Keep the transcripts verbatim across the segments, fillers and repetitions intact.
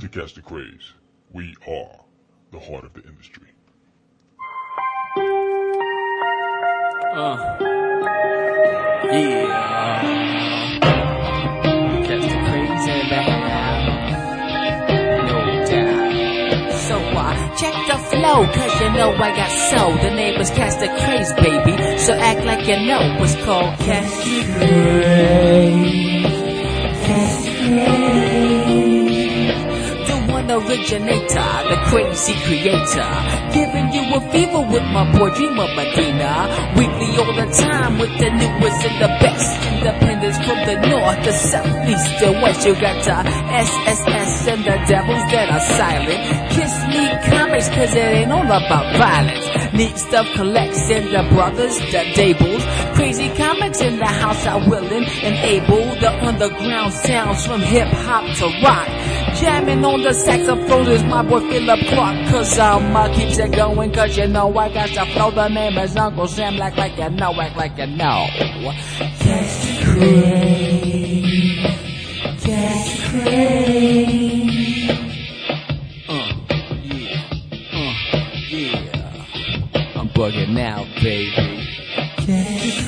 to Catch the Craze. We are the heart of the industry. Uh, yeah. Catch the Craze in the house. No doubt. So uh, check the flow, cause you know I got soul. The name is Catch the Craze, baby. So act like you know what's called Catch the Craze. Catch the Craze. The one originator, the crazy creator. Giving you a fever with my boy Dreamer Medina. Weekly all the time with the newest and the best. Independence from the north, the south, east, the west. You got the S S S and the devils that are silent. Kiss me comics cause it ain't all about violence. Neat stuff collects and the brothers, the Dables. Crazy comics in the house are willing and able. The underground sounds from hip hop to rock. Jamming on the saxophone is my boy Philip Clark. Cause I'ma keeps it going cause you know I got to flow. The name is Uncle Sam. Act like you know, act like you know. Catch the Craze. Catch the Craze. Uh, yeah. Uh, yeah. I'm bugging now, baby. Catch the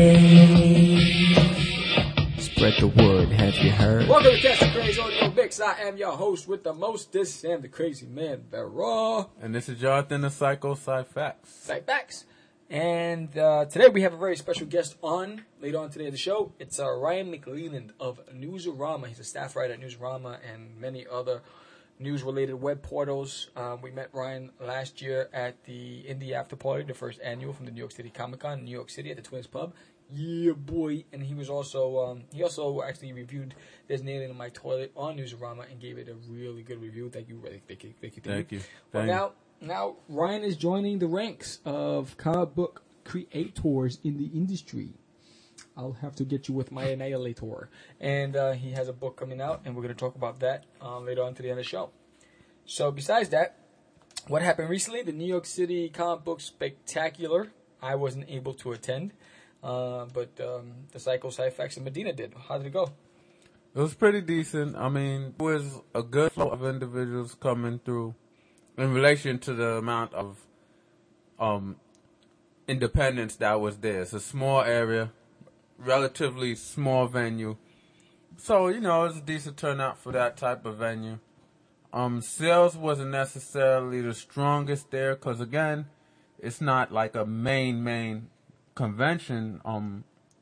Craze. Spread the word, have you heard? Welcome to Catch the Craze Audio Mix. I am your host with the most. This is Sam the Crazy Man Barra. And this is Jonathan the Psycho Cyfax. Cyfax. And uh, today we have a very special guest on, later on today of the show. It's uh, Ryan McLeland of Newsarama. He's a staff writer at Newsarama and many other news-related web portals. Um, we met Ryan last year at the Indie After Party, the first annual from the New York City Comic Con in New York City at the Twins Pub. Yeah, boy. And he was also, um, he also actually reviewed There's an Alien in My Toilet on Newsarama and gave it a really good review. Thank you. Thank you. Thank you. Thank you. Thank you. Well, now, now Ryan is joining the ranks of comic book creators in the industry. I'll have to get you with my Annihilator. And uh, he has a book coming out, and we're going to talk about that um, later on to the end of the show. So besides that, what happened recently? The New York City Comic Book Spectacular. I wasn't able to attend. Uh, but um, the Psycho Cyfax and Medina did. How did it go? It was pretty decent. I mean, it was a good flow of individuals coming through in relation to the amount of um, independence that was there. It's a small area, relatively small venue. So, you know, it was a decent turnout for that type of venue. Um, sales wasn't necessarily the strongest there because, again, it's not like a main, main convention um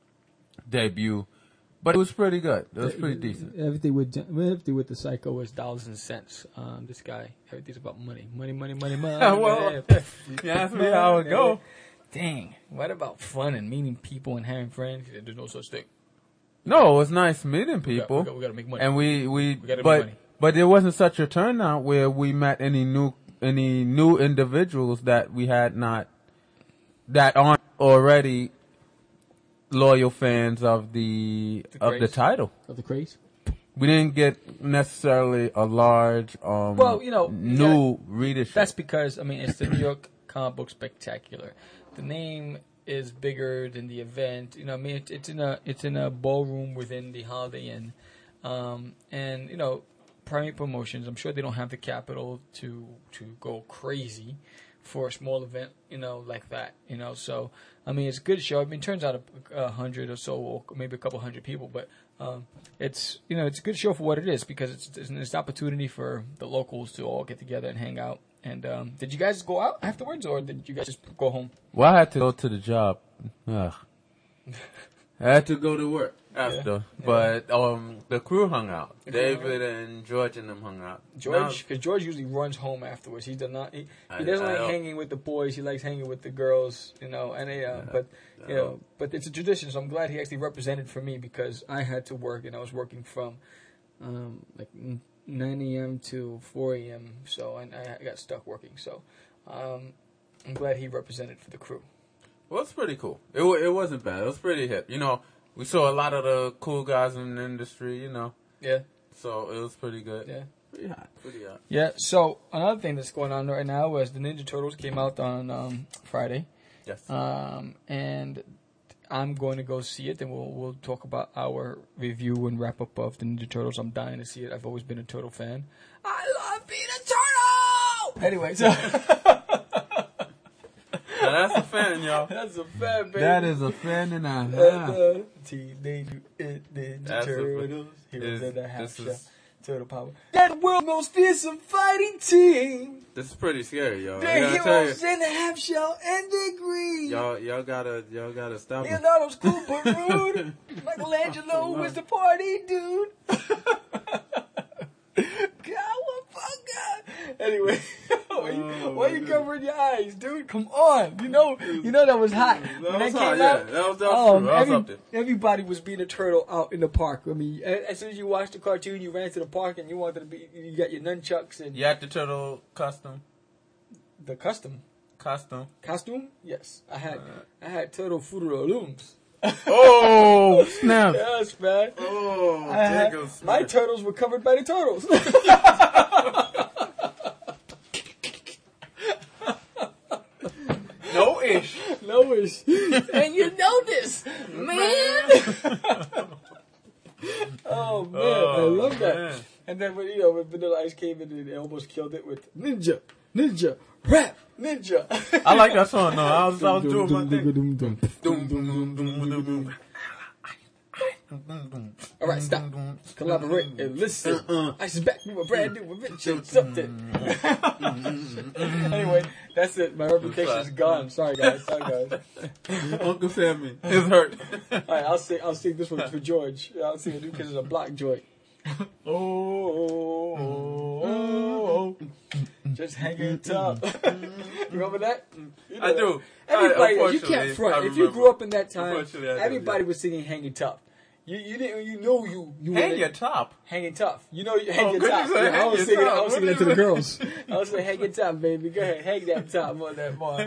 debut, but it was pretty good. It was pretty decent. Everything with everything with the Psycho is dollars and cents. Um, this guy, everything's about money, money, money, money, money. Well, you asked me how it go. Dang, what about fun and meeting people and having friends? There's no such thing. No, it was nice meeting people. We got, we got, we got to make money, and we we, we gotta but make money. but there wasn't such a turnout where we met any new any new individuals that we had not that aren't already loyal fans of the, the of the title of the Craze. We didn't get necessarily a large um well, you know, new yeah, readership. That's because I mean it's the New York Comic Book Spectacular. The name is bigger than the event. You know, I mean it, it's in a it's in a ballroom within the Holiday Inn, um, and you know, Primate Promotions. I'm sure they don't have the capital to to go crazy for a small event, you know, like that, you know. So, I mean, it's a good show. I mean, it turns out a, a hundred or so, or maybe a couple hundred people, but um, it's, you know, it's a good show for what it is because it's, it's an opportunity for the locals to all get together and hang out. And um, did you guys go out afterwards, or did you guys just go home? Well, I had to go to the job. Ugh. I had to go to work after, yeah. but um, the crew hung out. The David and George and them hung out. George, because George usually runs home afterwards. He does not. He, he doesn't I, I like hanging with the boys. He likes hanging with the girls. You know, and they, uh, yeah, but you know, but it's a tradition. So I'm glad he actually represented for me because I had to work and I was working from um, like nine a.m. to four a.m. So and I got stuck working. So um, I'm glad he represented for the crew. Well, it's pretty cool. It it wasn't bad. It was pretty hip. You know, we saw a lot of the cool guys in the industry, you know. Yeah. So it was pretty good. Yeah. Pretty hot. Pretty hot. Yeah. So another thing that's going on right now is the Ninja Turtles came out on um, Friday. Yes. Um, and I'm going to go see it, and we'll we'll talk about our review and wrap up of the Ninja Turtles. I'm dying to see it. I've always been a Turtle fan. I Anyway, so Now that's a fan, y'all. that's a fan, baby. That is a fan and a And, half. uh, Teenage Mutant Ninja That's a- Turtles, Heroes is- of the Half this Shell, is- Turtle Power. That world's most fearsome fighting team. This is pretty scary, y'all. I They're gotta tell you. heroes in the half shell and they green. Y'all, y'all gotta, y'all gotta stop them. Leonardo's cool but rude. Michelangelo was the party dude. Cowabunga. Anyway, why you, why you covering your eyes, dude? Come on, you know, you know that was hot That when was that hot, came yeah. out. That was, that was Um, true. That was every- up there. everybody was being a turtle out in the park. I mean, a- as soon as you watched the cartoon, you ran to the park and you wanted to be. You got your nunchucks and You had the turtle costume. the custom Costume. costume. Yes, I had. I had turtle Fruit Looms. Oh, snap. Yes, man. Oh, I had- jiggles. my turtles were covered by the turtles. No ish. No ish. And you know this, man. Oh man, I Oh, love that. man. And then when you know when Vanilla Ice came in and they almost killed it with Ninja, Ninja, Rap, Ninja. I like that song, though. I was, I was doing my thing. Dum, dum, dum, dum, dum. All right, stop. Collaborate and listen. Ice is back with a brand new invention. Something. Anyway, that's it. My reputation is gone. Sorry guys. Sorry guys. Uncle Sammy is hurt. All right, I'll sing. I'll sing this one for George. I'll sing it because it's a block joint. Oh, oh, oh, oh, just hanging tough. Remember that? You know I do. that. Everybody, I- you can't unfortunately, front. I If you remember. grew up in that time, Unfortunately, I do, everybody yeah. was singing "Hanging Tough." You you didn't you know you you Hang were your top. hanging tough. You know you hang Oh, your good top. you said Yeah, I hang was your singing. top. I was What singing do that to you the mean? girls. I was saying, "Hang your top, baby. Go ahead, hang that top on that boy."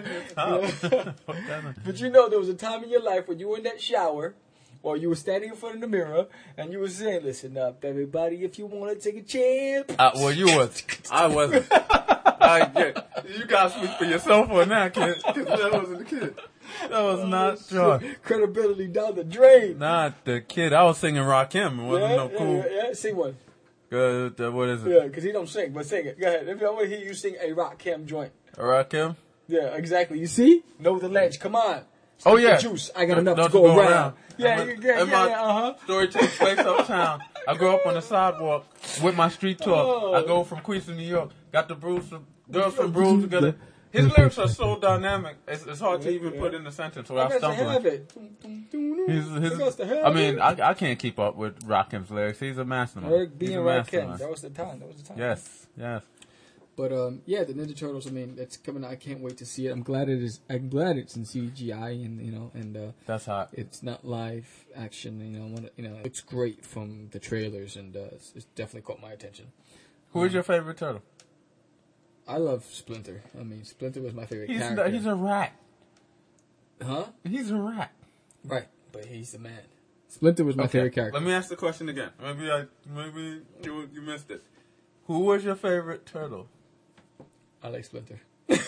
But you know, there was a time in your life when you were in that shower, or you were standing in front of the mirror, and you were saying, "Listen up, everybody. If you want to take a chance." Uh, well, you was. I wasn't. I get. You gotta speak for yourself on that, kid. Because that wasn't the kid. That was not John. Credibility down the drain. Not the kid. I was singing Rakim. It wasn't yeah, no yeah, cool. yeah, yeah. Sing one. Uh, uh, what is it? Yeah, because he don't sing, but sing it. Go ahead. If I want to hear you sing a rock cam joint. Rakim? Yeah, exactly. You see? Know the ledge. Come on. Oh, Stick yeah. the juice. I got enough Enough to go, around. Yeah, And yeah, my- yeah, and yeah, my yeah, uh-huh. Story takes place uptown. I grew up on the sidewalk with my street talk. Oh. I go from Queens to New York. Got the Bruce, girls from Bruce together. His lyrics are so dynamic. It's, it's hard to even put in a sentence I without got to stumbling. have it. He's, I his, got to have I mean, it. I, I can't keep up with Rakim's lyrics. He's a mastermind. Eric B He's a and Rakim. mastermind. That was the time. That was the time. Yes, yes. But um, yeah, the Ninja Turtles. I mean, it's coming out. I can't wait to see it. I'm glad it is. I'm glad it's in C G I and you know, and uh, That's hot. it's not live action. You know, one, you know, it's great from the trailers, and uh, it's, it's definitely caught my attention. Who is your favorite turtle? I love Splinter. I mean, Splinter was my favorite He's, character. the, he's a rat. huh? He's a rat. Right, but he's the man. Splinter was my Okay, favorite character. Let me ask the question again. Maybe I, maybe you, you missed it. Who was your favorite turtle? I like Splinter.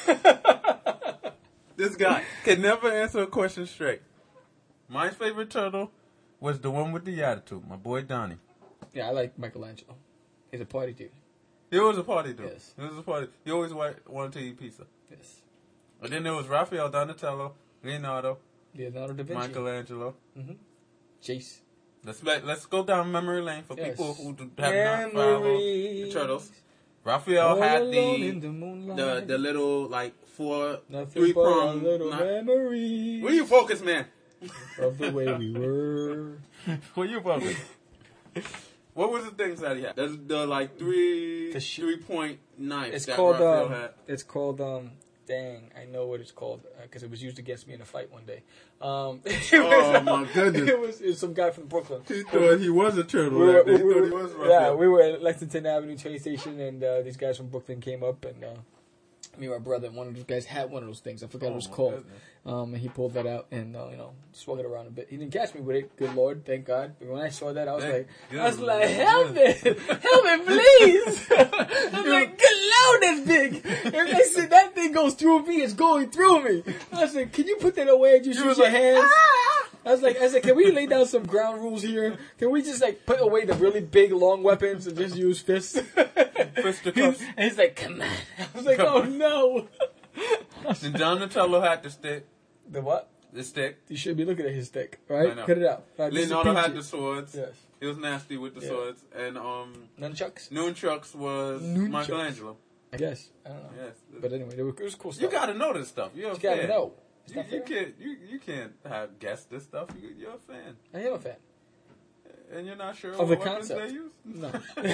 This guy can never answer a question straight. My favorite turtle was the one with the attitude, my boy Donnie. Yeah, I like Michelangelo. He's a party dude. He was a party dude. Yes. He was a party. He always wa- wanted to eat pizza. Yes. And then there was Raphael, Donatello, Leonardo, Leonardo da Vinci. Michelangelo. Chase. Let's let, let's go down memory lane for Yes. people who do- have not followed the Memories. turtles. Raphael All had alone the in the moonlight. the the little like four Nothing three but a prong. little Not, memory where you focus, man? of the way we were. Where you focus? What was the things that he had? The, the like three The sh- three point knife It's that called Raphael um, had. it's called um. Dang, I know what it's called because it was used against me in a fight one day. Um, it Oh, was- my goodness. It was, it was some guy from Brooklyn. He thought he was a turtle. We were, that day. we He were- thought he was yeah, Raphael. we were at Lexington Avenue train station, and uh, these guys from Brooklyn came up, and uh, me and my brother, one of those guys had one of those things. I forgot Oh, what it was my called. goodness. Um, and he pulled that out and uh, you know swung it around a bit. He didn't catch me with it. Good Lord, thank God. But when I saw that, I was Thank like, I was goodness. like, help me, help me, please. I was like, good Lord, that's big. And they said that thing goes through me. It's going through me. I said, can you put that away and just You use was your like, hands? "Ah!" I was like, I was like, can we lay down some ground rules here? Can we just like put away the really big, long weapons and just use fists? Fisticuffs. And he's like, come on. I was like, oh no. And Donatello had the stick. The what? The stick. You should be looking at his stick, right? I know. Cut it out. Right, this is Leonardo had Peachy. the swords. Yes. He was nasty with the Yeah. swords. And um, Nunchucks? Nunchucks was Nunchucks. Michelangelo. I guess. I don't know. Yes. But anyway, it was, it was cool stuff. You gotta know this stuff. You're a You gotta fan. know. It's You, not you fair. can't you, you can't have guessed this stuff. You, you're a fan, I am a fan. and you're not sure Of what the weapons concept. they use. No.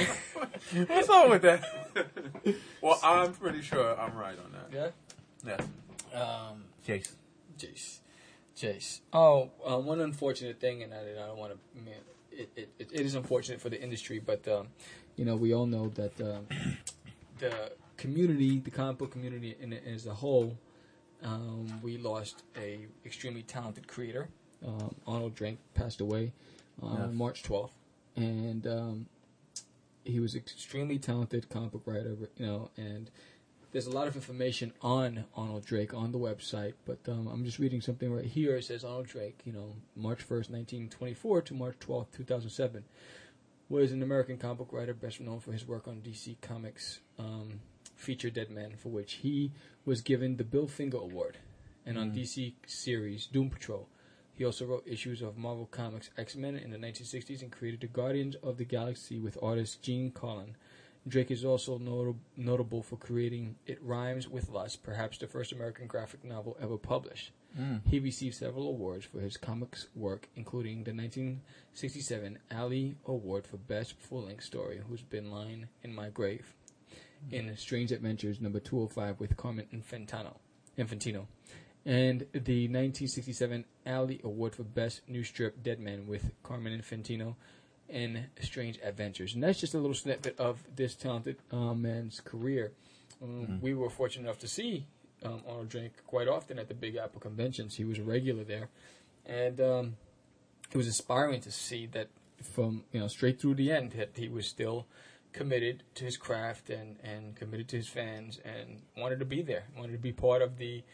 What's wrong with that? Well, I'm pretty sure I'm right on that. Yeah? Yes. Um, Jason. Jace. Jace. Oh, uh, one unfortunate thing, and I, I don't want to. I mean, it, it, it, it is unfortunate for the industry, but um, you know, we all know that um, the community, the comic book community, in, as a whole, um, we lost a extremely talented creator. Um, Arnold Drake passed away on Yes. March twelfth, and um, he was extremely talented comic book writer. You know, and there's a lot of information on Arnold Drake on the website, but um, I'm just reading something right here. It says Arnold Drake, you know, March first, nineteen twenty-four to March twelfth, two thousand seven, was an American comic book writer best known for his work on D C Comics um, feature Dead Man, for which he was given the Bill Finger Award, and on D C series Doom Patrol. He also wrote issues of Marvel Comics X-Men in the nineteen sixties and created the Guardians of the Galaxy with artist Gene Colan. Drake is also not- notable for creating It Rhymes with Lust, perhaps the first American graphic novel ever published. Mm. He received several awards for his comics work, including the nineteen sixty-seven Alley Award for Best Full-Length Story, Who's Been Lying in My Grave, in Strange Adventures number two oh five with Carmen Infantino, Infantino, and the nineteen sixty-seven Alley Award for Best New Strip Dead Man with Carmen Infantino in Strange Adventures. And that's just a little snippet of this talented uh, man's career. Um, Mm-hmm. We were fortunate enough to see um, Arnold Drake quite often at the Big Apple conventions. He was a regular there. And um, it was inspiring to see that from, you know, straight through the end, that he was still committed to his craft and, and committed to his fans and wanted to be there, wanted to be part of the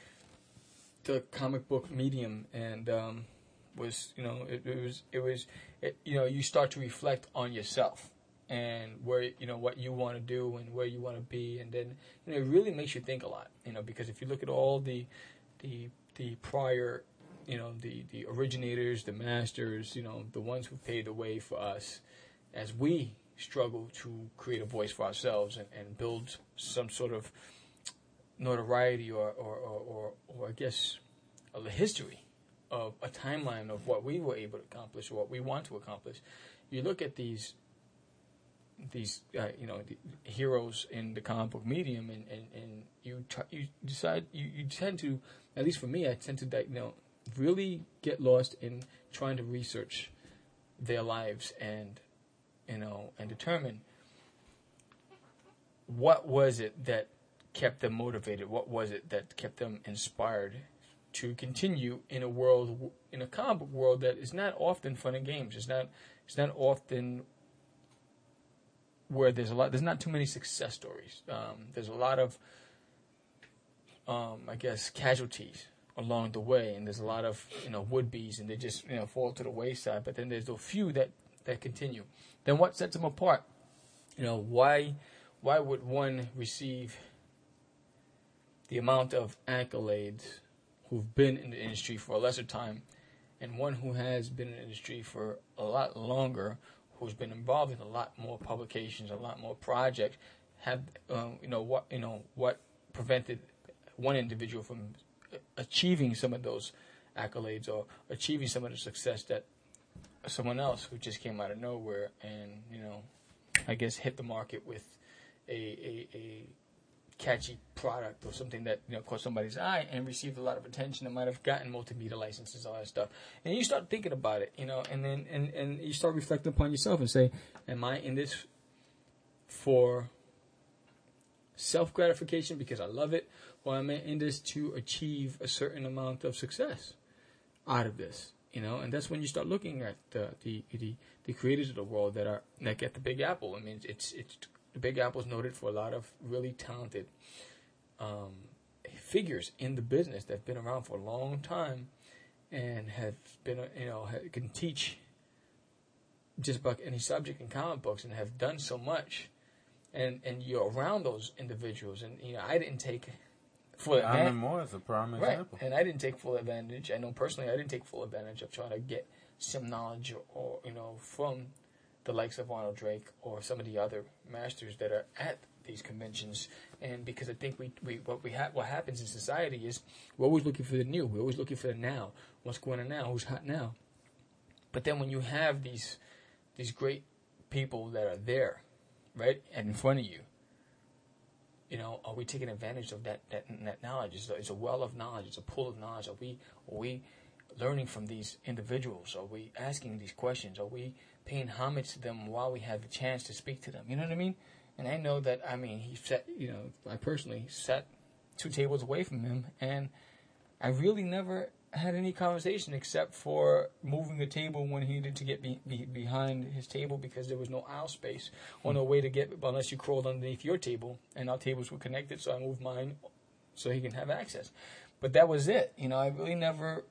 the comic book medium, and um, was, you know, it, it was, it was, it, you know, you start to reflect on yourself and where, you know, what you want to do and where you want to be, and then, you know, it really makes you think a lot, you know, because if you look at all the, the, the prior, you know, the, the originators, the masters, you know, the ones who paved the way for us as we struggle to create a voice for ourselves and, and build some sort of notoriety or, or, or, or, or I guess, a history of a timeline of what we were able to accomplish or what we want to accomplish. You look at these these uh, you know the heroes in the comic book medium, and, and, and you try, you decide you, you tend to, at least for me, I tend to you know really get lost in trying to research their lives and you know and determine what was it that kept them motivated, what was it that kept them inspired to continue in a world, in a comic book world that is not often fun and games. It's not, it's not often where there's a lot, there's not too many success stories. Um, there's a lot of, um, I guess, casualties along the way, and there's a lot of, you know, would-be's, and they just, you know, fall to the wayside. But then there's a few that, that continue. Then what sets them apart? You know, why, why would one receive the amount of accolades who've been in the industry for a lesser time, and one who has been in the industry for a lot longer, who's been involved in a lot more publications, a lot more projects, have um, you know what you know what prevented one individual from achieving some of those accolades or achieving some of the success that someone else who just came out of nowhere and you know I guess hit the market with a a, a catchy product or something that you know caught somebody's eye and received a lot of attention and might have gotten multimedia licenses, all that stuff. And you start thinking about it, you know, and then and, and you start reflecting upon yourself and say, am I in this for self gratification because I love it, or am I in this to achieve a certain amount of success out of this? You know, and that's when you start looking at the the the, the creators of the world that are that get the Big Apple. I mean, it's it's the Big Apple is noted for a lot of really talented um, figures in the business that've been around for a long time, and have been, a- you know, ha- can teach just about any subject in comic books and have done so much, and and you're around those individuals, and you know, I didn't take full Alan advantage. Moore is a prime Right, example. and I didn't take full advantage. I know personally, I didn't take full advantage of trying to get some knowledge, or, or you know, from the likes of Arnold Drake or some of the other masters that are at these conventions. And because I think we, we what we ha- what happens in society is we're always looking for the new. We're always looking for the now. What's going on now? Who's hot now? But then when you have these these great people that are there, right, and in front of you, you know, are we taking advantage of that that, that knowledge? It's a, it's a well of knowledge. It's a pool of knowledge. Are we are we learning from these individuals? Are we asking these questions? Are we paying homage to them while we have the chance to speak to them? You know what I mean? And I know that, I mean, he sat, you know, I personally sat two tables away from him, and I really never had any conversation except for moving the table when he needed to get be, be, behind his table because there was no aisle space or no way to get, unless you crawled underneath your table, and our tables were connected, so I moved mine so he can have access. But that was it. You know, I really never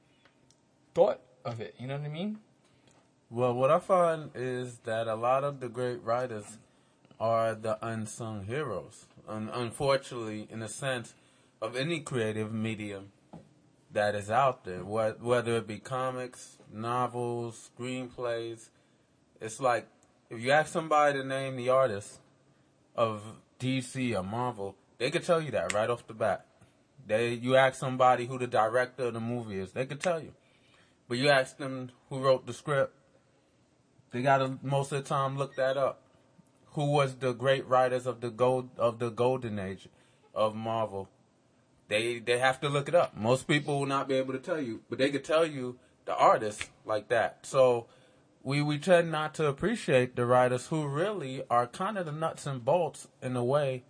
thought of it. You know what I mean? Well, what I find is that a lot of the great writers are the unsung heroes. Un- unfortunately, in a sense of any creative medium that is out there, Wh- whether it be comics, novels, screenplays, it's like if you ask somebody to name the artist of D C or Marvel, they could tell you that right off the bat. They, you ask somebody who the director of the movie is, they could tell you. But you ask them who wrote the script, they gotta most of the time look that up. Who was the great writers of the gold of the golden age of Marvel? They they have to look it up. Most people will not be able to tell you, but they could tell you the artists like that. So we we tend not to appreciate the writers who really are kind of the nuts and bolts in a way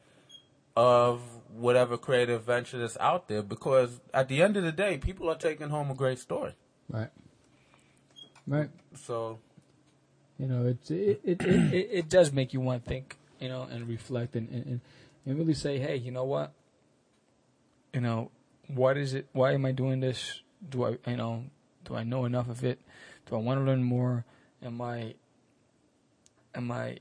of whatever creative venture that's out there, because at the end of the day, people are taking home a great story. Right. Right. So You know, it's, it, it, it, it, it does make you want to think, you know, and reflect and, and, and really say, hey, you know what? You know, what is it? Why am I doing this? Do I, you know, do I know enough of it? Do I want to learn more? Am I, am I,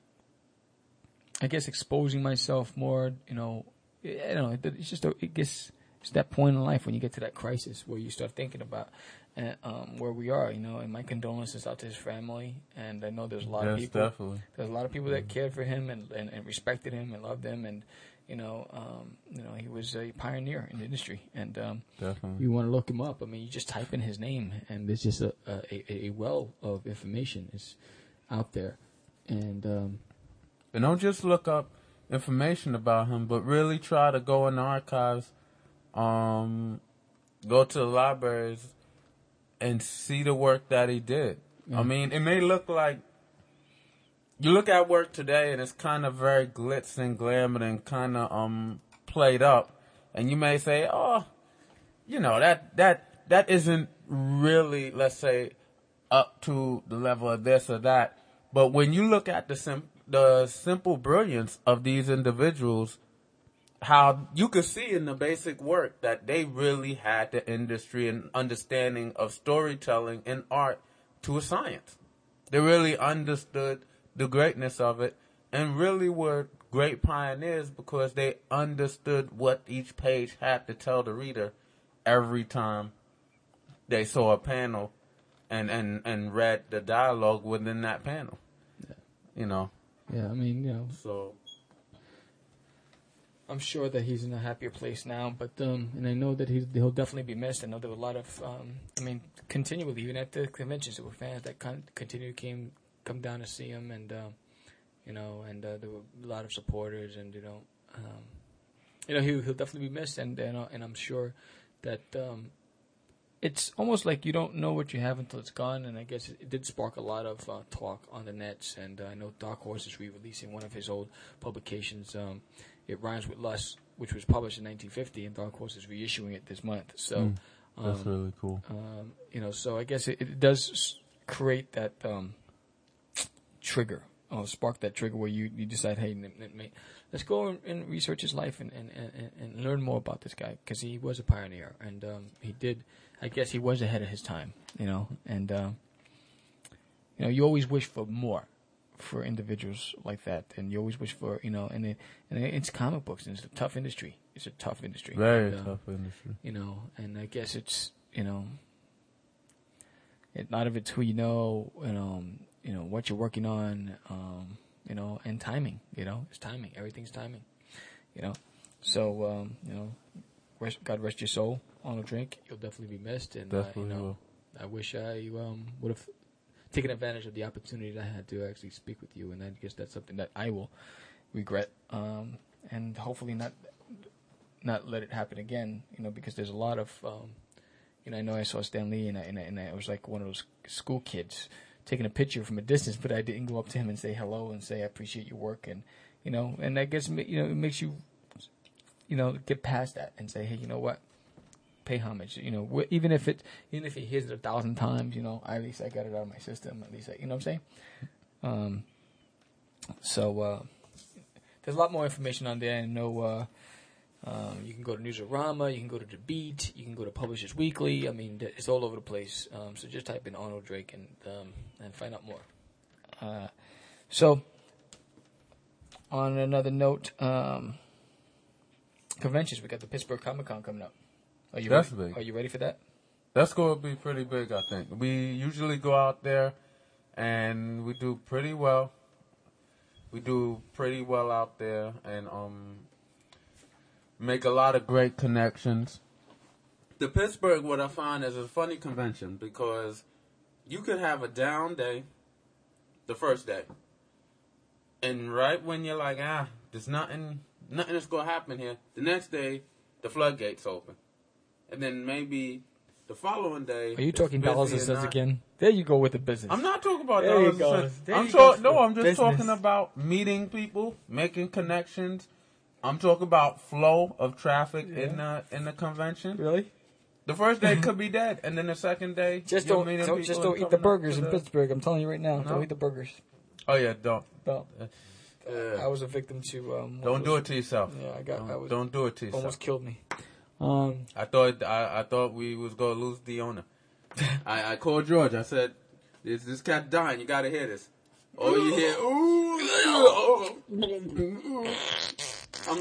I guess, exposing myself more? You know, I don't know. It's just, a, it gets, it's that point in life when you get to that crisis where you start thinking about uh, um, where we are, you know. And my condolences out to his family. And I know there's a lot yes, of people. definitely. There's a lot of people that cared for him and, and, and respected him and loved him. And you know, um, you know, he was a pioneer in the industry. And um, Definitely. you want to look him up. I mean, you just type in his name, and there's just a a, a well of information is out there. And um, And don't just look up information about him, but really try to go in the archives, um, go to the libraries, and see the work that he did. Yeah. I mean, it may look like, you look at work today and it's kind of very glitz and glamour and kind of um played up, and you may say, oh, you know, that that that isn't really, let's say, up to the level of this or that. But when you look at the sim- the simple brilliance of these individuals, how you could see in the basic work that they really had the industry and understanding of storytelling and art to a science. They really understood the greatness of it and really were great pioneers because they understood what each page had to tell the reader every time they saw a panel and, and, and read the dialogue within that panel. Yeah. You know. yeah, I mean, you know, So I'm sure that he's in a happier place now, but um, and I know that he's, he'll definitely be missed. I know there were a lot of, um, I mean, continually, even at the conventions, there were fans that con- continue came come down to see him, and um, you know, and uh, there were a lot of supporters, and you know, um, you know, he'll, he'll definitely be missed, and and, uh, and I'm sure that um, it's almost like you don't know what you have until it's gone, and I guess it, it did spark a lot of uh, talk on the nets, and uh, I know Dark Horse is re-releasing one of his old publications. Um, It Rhymes with Lust, which was published in nineteen fifty, and Dark Horse is reissuing it this month. So, Mm, that's um, really cool. um, you know, so I guess it, it does s- create that um, trigger uh, sparked that trigger where you, you decide, hey, n- n- let's go and, and research his life and, and, and, and learn more about this guy, because he was a pioneer, and um, he did. I guess he was ahead of his time, you know. And uh, you know, you always wish for more for individuals like that, and you always wish for, you know, and it, and it's comic books, and it's a tough industry. It's a tough industry. Very and, uh, tough industry. You know, and I guess it's, you know, it, a lot of it's who you know, you know, you know what you're working on, um, you know, and timing. You know, it's timing. Everything's timing. You know, so um, you know, rest, God rest your soul, Arnold Drake. You'll definitely be missed, and uh, you know, will. I wish I um, would have taken advantage of the opportunity that I had to actually speak with you, and I guess that's something that I will regret, um, and hopefully not not let it happen again. You know, because there's a lot of um, you know, I know I saw Stan Lee, and I, and I, and I was like one of those school kids taking a picture from a distance, but I didn't go up to him and say hello and say I appreciate your work, and you know, and I guess you know it makes you, you know, get past that and say, hey, you know what, pay homage. You know, wh- even if it, even if he hears it a thousand times, you know, at least I got it out of my system. At least I, you know what I'm saying. Um. So uh, there's a lot more information on there. I know. Uh, Um, you can go to Newsarama, you can go to The Beat, you can go to Publishers Weekly. I mean, it's all over the place. Um, so just type in Arnold Drake and um, and find out more. Uh, so, on another note, um, conventions. We got the Pittsburgh Comic Con coming up. Are you That's ready? big. Are you ready for that? That's going to be pretty big, I think. We usually go out there, and we do pretty well. We do pretty well out there, and um. make a lot of great connections. The Pittsburgh, what I find, is a funny convention because you could have a down day the first day. And right when you're like, ah, there's nothing, nothing that's going to happen here, the next day, the floodgates open. And then maybe the following day... Are you talking busy dollars and and cents not- again? There you go with the business. I'm not talking about There you dollars go. and cents. There I'm you talk- go No, I'm just business. talking about meeting people, making connections. I'm talking about flow of traffic Yeah. in the in the convention. Really? The first day could be dead, and then the second day, Just you're don't, meeting don't people just and don't eat the coming up burgers to in the- Pittsburgh. I'm telling you right now. No. Don't eat the burgers. Oh yeah, don't. No. Uh, I was a victim to. Um, don't do it to yourself. Yeah, I got. Don't, I was don't do it to yourself. almost killed me. Um, I thought I, I thought we was gonna lose the owner. I, I called George. I said, "This this cat dying. You gotta hear this." Oh, you hear? Ooh. I'm,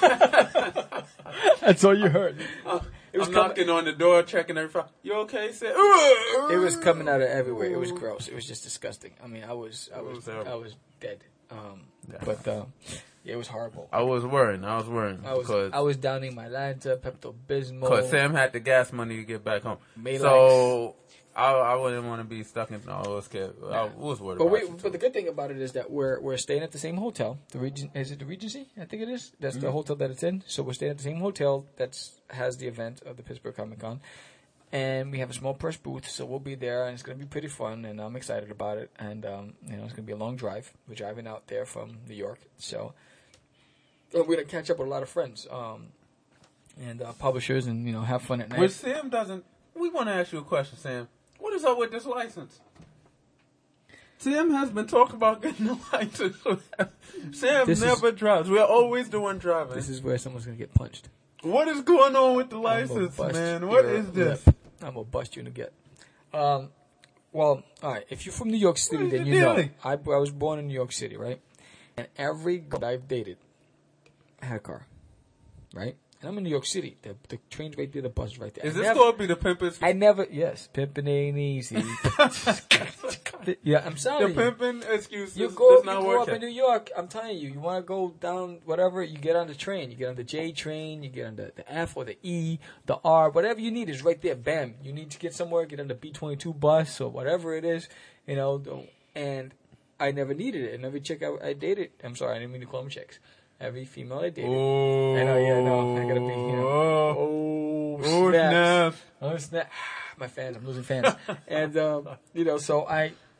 that's all you heard. It was I'm coming- knocking on the door, checking everything. You okay? Said, It was coming out of everywhere. It was gross. It was just disgusting. I mean, I was, I It was, was terrible. I was dead. Um, Yeah. But uh, it was horrible. I was worrying. I was worrying I was, because I was downing my Lanta, Pepto Bismol. Because Sam had the gas money to get back home. Malax. So I, I wouldn't want to be stuck in. No, I was scared. I was worried But about wait, you, but the too. good thing about it is that we're we're staying at the same hotel. The Regent, is it the Regency? I think it is. That's the hotel that it's in. So we're staying at the same hotel that's has the event of the Pittsburgh Comic Con, and we have a small press booth. So we'll be there, and it's going to be pretty fun. And I'm excited about it. And um, you know, it's going to be a long drive. We're driving out there from New York, so uh, we're going to catch up with a lot of friends, um, and uh, publishers, and you know, have fun at night. Which Sam doesn't. We want to ask you a question, Sam. What is up with this license? Sam has been talking about getting a license. Sam This is- never drives. We're always the one driving. This is where someone's going to get punched. What is going on with the I'm gonna license, bust man? What your is this? lip. I'm gonna bust you in the gut. Um, well, all right. If you're from New York City, What is then you you know. doing? I, I was born in New York City, right? And every girl I've dated had a car, right? And I'm in New York City. The, the train's right there, the bus is right there. Is I this never, going to be the pimpers? I never. Yes, pimping ain't easy. Yeah, I'm The sorry. pimping excuses You go, does you not grow work. up here. in New York. I'm telling you, you want to go down whatever. You get on the train. You get on the J train. You get on the, the F or the E, the R. Whatever you need is right there. Bam. You need to get somewhere. Get on the B twenty-two bus or whatever it is. You know. don't- And I never needed it. And every chick I, I dated. I'm sorry, I didn't mean to call them chicks. Every female I dated. Oh, I know, yeah, no, I gotta be, you know. Oh, Oh, oh, snaps. snap. Oh, snap. My fans, I'm losing fans. And, um, you know, so I,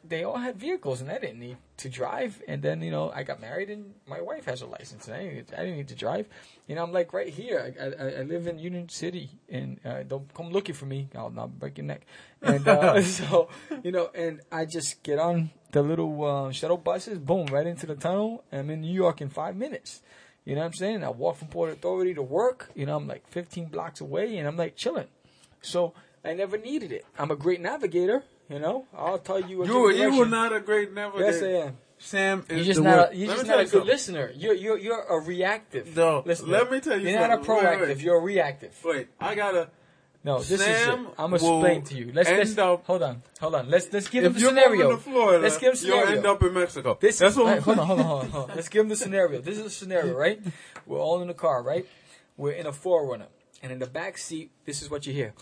they all had vehicles, and I didn't need to drive. And then, you know, I got married, and my wife has a license, and I didn't, I didn't need to drive. You know, I'm like right here. I, I, I live in Union City, and uh, don't come looking for me. I'll not break your neck. And uh, so, you know, and I just get on the little uh, shuttle buses, boom, right into the tunnel. I'm in New York in five minutes. You know what I'm saying? I walk from Port Authority to work. You know, I'm like fifteen blocks away, and I'm like chilling. So I never needed it. I'm a great navigator. You know, I'll tell you. You, you were not a great navigator. Yes, I am. Sam is you're just the not. word. A, you're Let just me not tell a you good something. listener. You're you're you're a reactive. No, listener. let me tell you You're something. not a proactive. Wait, wait. You're a reactive. Wait, I gotta. No, this Sam is it. I'm gonna will explain to you. Let's, let's end up- hold on, hold on. Let's let's give him If the you're scenario. moving to Florida, let's give him the you'll scenario. end up in Mexico. This That's what right, I'm hold on, hold on, hold on, hold on. Let's give him the scenario. This is a scenario, right? We're all in the car, right? We're in a four-runner, and in the back seat, this is what you hear.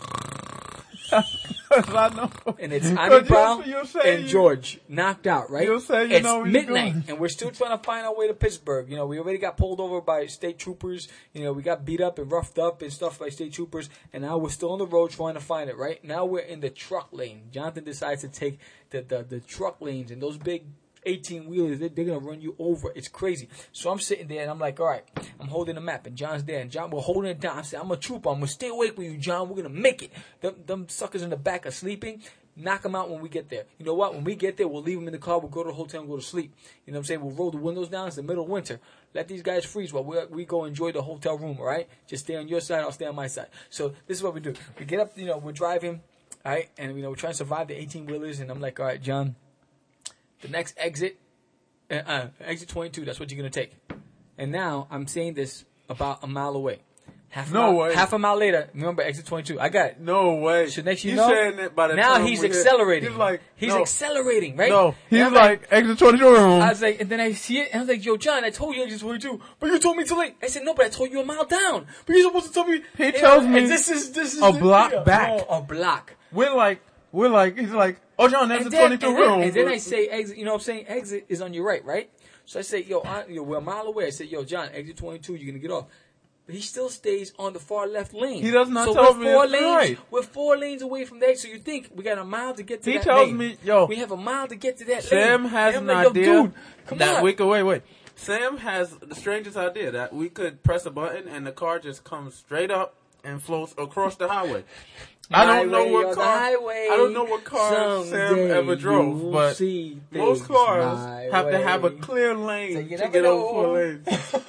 I know. And it's But Annie you'll- Brown you'll say and you- George knocked out, right? You'll say you it's know what you're midnight, doing. and we're still trying to find our way to Pittsburgh. You know, we already got pulled over by state troopers. You know, we got beat up and roughed up and stuff by state troopers, and now we're still on the road trying to find it, right? Now we're in the truck lane. Jonathan decides to take the, the, the truck lanes, and those big eighteen-wheelers, they, they're going to run you over. It's crazy. So I'm sitting there, and I'm like, all right, I'm holding the map, and John's there, and John, we're holding it down. I said, I'm a trooper. I'm going to stay awake with you, John. We're going to make it. Them, them suckers in the back are sleeping. Knock them out when we get there. You know what? When we get there, we'll leave them in the car. We'll go to the hotel and go to sleep. You know what I'm saying? We'll roll the windows down. It's the middle of winter. Let these guys freeze while we we go enjoy the hotel room, all right? Just stay on your side. I'll stay on my side. So this is what we do. We get up, you know, we're driving, all right? And, you know, we're trying to survive the eighteen-wheelers. And I'm like, all right, John, the next exit, uh, uh, exit twenty-two, that's what you're going to take. And now I'm saying this about a mile away. Half a No mile, way. Half a mile later, remember exit twenty-two. I got it. No way. So next you He's know, saying that by the now time he's we hit- accelerating. He's like, he's no, accelerating, right? no. And He's I'm like, exit twenty-two room. I was like, and then I see it, and I was like, yo, John, I told you exit twenty-two, but you told me too late. I said, no, but I told you a mile down. But you're supposed to tell me. He you tells know, me and this is this is a the- block yeah, back. no, a block. We're like, we're like, he's like, oh, John, that's And a then, twenty-two and, then, room. and then I say exit. You know what I'm saying? Exit is on your right, right? So I say, yo, I, yo, we're a mile away. I said, yo, John, exit twenty-two, you're gonna get off. But he still stays on the far left lane. He does not so tell we're me four it's lanes. right. We're four lanes away from there. So you think we got a mile to get to He that tells lane. me, yo, we have a mile to get to that Sam lane. has And an I'm like, idea yo, dude, come that on. we could, wait, wait. Sam has the strangest idea that we could press a button and the car just comes straight up and floats across the highway. I don't know Highway what on the car. highway, I don't know what car Sam someday ever drove, you'll but see most things cars my have to have a way. clear lane So you to never get over know. four lanes.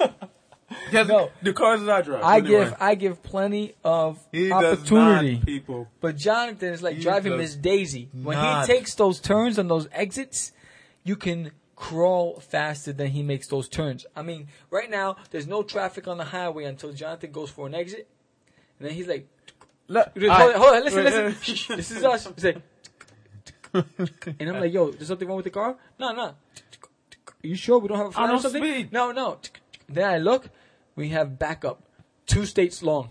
Yes, No. the cars that I drive. I anyway. give I give plenty of He does opportunity. not, people. But Jonathan is like He driving does Miss Daisy. When not. he takes those turns on those exits, you can crawl faster than he makes those turns. I mean, right now there's no traffic on the highway until Jonathan goes for an exit, and then he's like, Look, hold, I- on, hold on, listen, wait, listen. uh, Shh, this is us. He's like, and I'm like, yo, there's something wrong with the car? No, no. Are you sure we don't have a flag I or don't something? speed. No, no. Then I look, we have backup, two states long.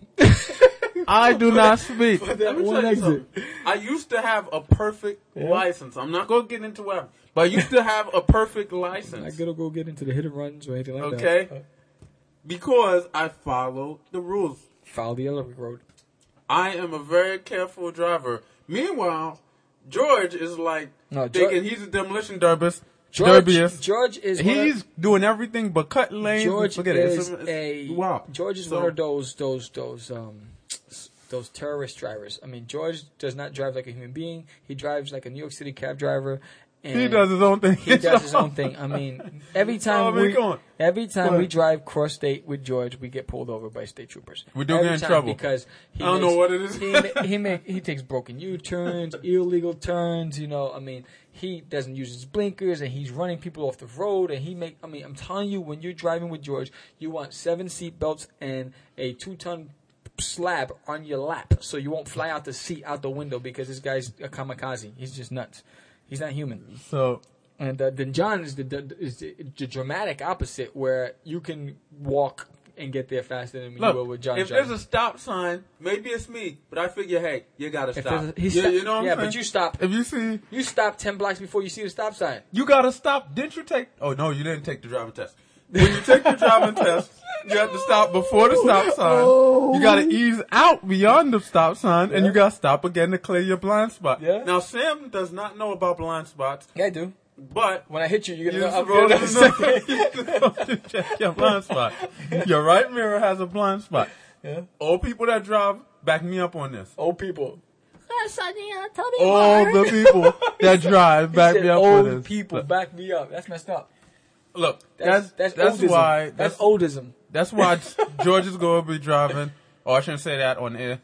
I do not speed. that Let me one tell you exit. something. I used to have a perfect license. I'm not going to get into what, but I used to have a perfect I'm not license. gonna go get into the hit and runs or anything like that. Okay? Because I follow the rules. Follow the yellow road. I am a very careful driver. Meanwhile, George is like No, thinking George- he's a demolition derbyist. George, derbyist. George is one of- He's doing everything but cut lanes. George Forget it. is It's, it's, a wow. George is So- one of those those those um s- those terrorist drivers. I mean, George does not drive like a human being. He drives like a New York City cab driver. And He does his own thing. He does his own thing. I mean, every time Oh, I mean, we come on. every time Come we on. drive cross state with George, we get pulled over by state troopers. We do every get in time trouble. because he I don't makes- know what it is. He ma- he make, he takes broken U turns, illegal turns. You know, I mean, he doesn't use his blinkers, and he's running people off the road. And he make. I mean, I'm telling you, when you're driving with George, you want seven seat belts and a two ton slab on your lap, so you won't fly out the seat out the window because this guy's a kamikaze. He's just nuts. He's not human. So And uh, then John is the, the is the, the dramatic opposite, where you can walk and get there faster than you will look, with John. if John. there's a stop sign, maybe it's me, but I figure, hey, you gotta If stop. there's a- he yeah, sto- you know what yeah, I'm saying? but you stop. If you see, You stop ten blocks before you see the stop sign. you gotta stop. Didn't you take? Oh no, you didn't take the driving test. When you take the driving test, You have to stop before the stop sign. Oh. You got to ease out beyond the stop sign, and Yeah. you got to stop again to clear your blind spot. Yeah. Now, Sam does not know about blind spots, Yeah, I do. but When I hit you, you're you're gonna know I'm supposed, gonna to know, you're supposed to check your blind spot. Your right mirror has a blind spot. Yeah. All people that drive, back me up on this. Old people. All the people that drive, back Said me up on old this. people, Look, back me up. That's messed up. look, That's that's that's that's, oldism. why that's, that's oldism. That's why George is going to be driving. Oh, I shouldn't say that on air.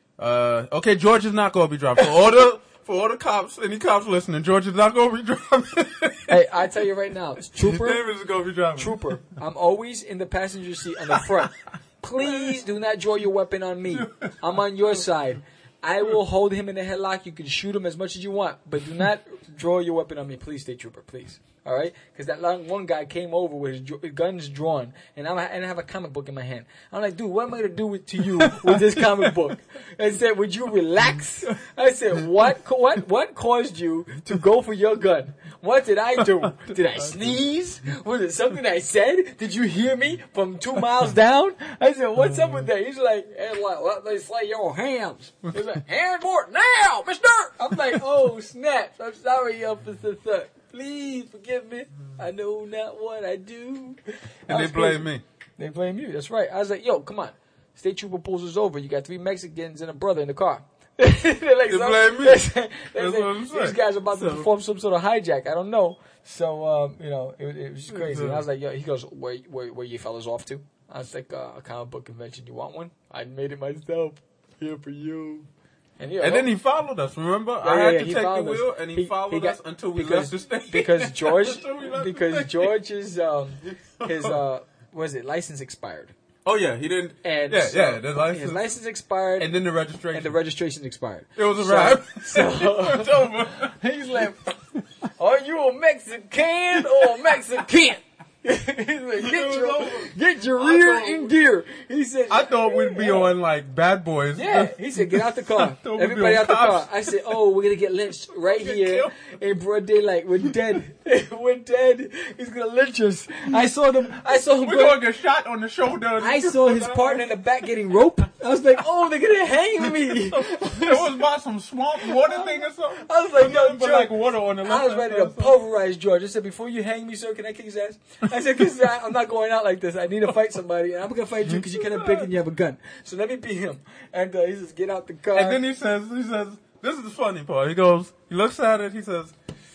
Uh, okay, George is not going to be driving. For all the for all the cops, any cops listening, George is not going to be driving. Hey, I tell you right now, Trooper. David is going to be driving. Trooper, I'm always in the passenger seat on the front. Please do not draw your weapon on me. I'm on your side. I will hold him in a headlock. You can shoot him as much as you want, but do not draw your weapon on me. Please, State Trooper, please. All right? Because that long, one guy came over with his dr- guns drawn, and, I'm, and I have a comic book in my hand. I'm like, dude, what am I going to do with, to you with this comic book? I said, would you relax? I said, what, what, what caused you to go for your gun? What did I do? Did I sneeze? Was it something I said? Did you hear me from two miles down? I said, what's up with that? He's like, hey, like, let me slay your hams. He's like, hands more now, mister. I'm like, oh, snaps. I'm sorry, Officer Thug. Please forgive me. I know not what I do. And they blame me. They blame you. That's right. I was like, yo, come on. State Trooper pulls us over. You got three Mexicans and a brother in the car. They're like, They so- blame me. they say- they That's say, what I'm saying. these guys are about to So- perform some sort of hijack. I don't know. So, um, you know, it, it was crazy. So- And I was like, yo, he goes, where, where, where you fellas off to? I was like, uh, a comic book convention. You want one? I made it myself. Here for you. And, you know, And then he followed us, remember? Yeah, I yeah, had yeah, to he take the followed us. wheel, and he, He- followed he got- us until we because- left the station. because George, Until we left the because station. George's, um, his, uh, what is it, license expired. Oh, yeah, he didn't. And yeah, so yeah, the license. his license expired. And then the registration. and the registration expired. It was a So- wrap. so- It's over. He's like, are you a Mexican or a Mexican? He's like, get was your, over. get your I rear thought- in gear. He said, I thought we'd be on, like, Bad Boys. yeah. He said, get out the car. thought we'd be Everybody on out the cops. car. I said, oh, we're going to get lynched right here in broad daylight. We're dead. We're dead. He's going to lynch us. I saw them. I saw him We're go. going to get shot on the shoulder. I saw his partner in the back getting roped. I was like, oh, they're going to hang me. It was about some swamp water thing or something. I was like, yo, Nothing but, George, like, water on the left. I was ready to pulverize George. I said, before you hang me, sir, can I kick his ass? I said, because I'm not going out like this. I need to fight somebody, and I'm going to fight you because you're kind of big and you have a gun. So let me beat him. And uh, he says, get out the car. And then he says, he says, this is the funny part. He goes, he looks at it, he says,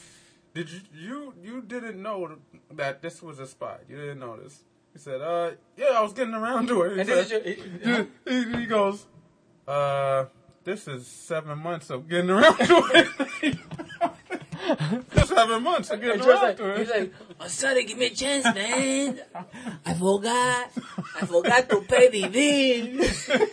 did you, you, you didn't know that this was a spy. You didn't know this. He said, uh, yeah, I was getting around to it. He, And this said, is your- he, he, he goes, uh, this is seven months of getting around to it. Seven months of getting And George's around like, to he's it. like, oh, sorry, give me a chance, man. I forgot. I forgot to pay the bill.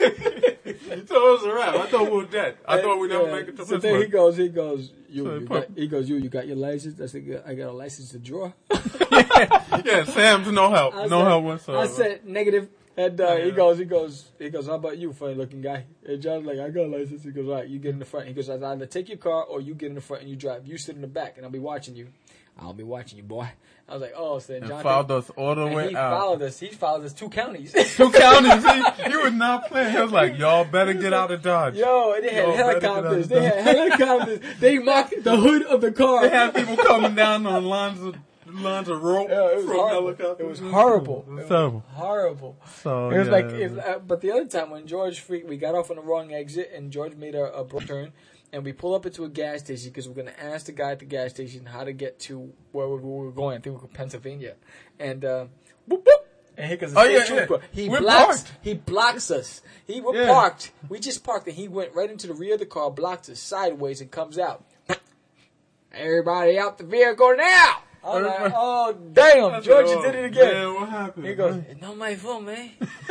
So it was a wrap. I thought we were dead. I thought we'd never Yeah. make it to So then he Pittsburgh. goes, he goes, you, So he you put- got, he goes, you, you got your license? I said, I got a license to draw. Yeah, Sam's no help. I No said, help whatsoever. I said negative. And uh, he Yeah. goes, he goes, he goes, how about you, funny looking guy? And John's like, I got a license. He goes, all right, you get in the front. He goes, I'll either take your car or you get in the front and you drive. You sit in the back and I'll be watching you. I'll be watching you, boy. I was like, oh, so then and John followed us all the and way he out. followed us. He followed us two counties. Two counties. He, he was not playing. He was like, y'all better get out of Dodge. Yo, and they had Yo, better get out helicopters. of They had helicopters. They marked the hood of the car. They had people coming down on lines of lines of rope Yeah, it was from horrible. helicopters. It was horrible. It was It was terrible. horrible. So, It was yeah, like, it it, was- uh, but the other time when George freaked, we got off on the wrong exit, and George made a, a broad turn, and we pull up into a gas station because we're going to ask the guy at the gas station how to get to where we were going. I think we were Pennsylvania, and uh, boop boop. And here comes the Oh, state yeah, yeah. trooper. He We're blocks. parked. He blocks us. He were Yeah. parked. We just parked, and he went right into the rear of the car, blocked us sideways, and comes out. Everybody out the vehicle now! I'm like, oh damn, I said, George, oh, you did it again. Man, what happened? He goes, it's not my fault, man.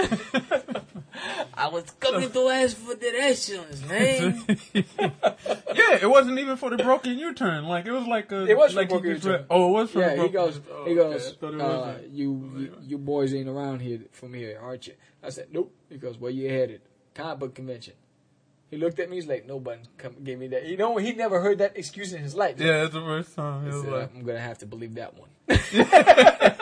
I was coming to ask for directions, man. Yeah, it wasn't even for the broken U-turn. Like it was like a. It was for like the broken he just U-turn. read- Oh, it was for the Yeah, he broken. goes, Oh, he okay. goes, I thought it uh, wasn't. you, you, you boys ain't around here from here, aren't you? I said, nope. He goes, where you headed? Comic book convention. He looked at me, he's like, nobody come, gave me that. You know, he never heard that excuse in his life. Yeah, it's the first time. It He was said, like, I'm going to have to believe that one.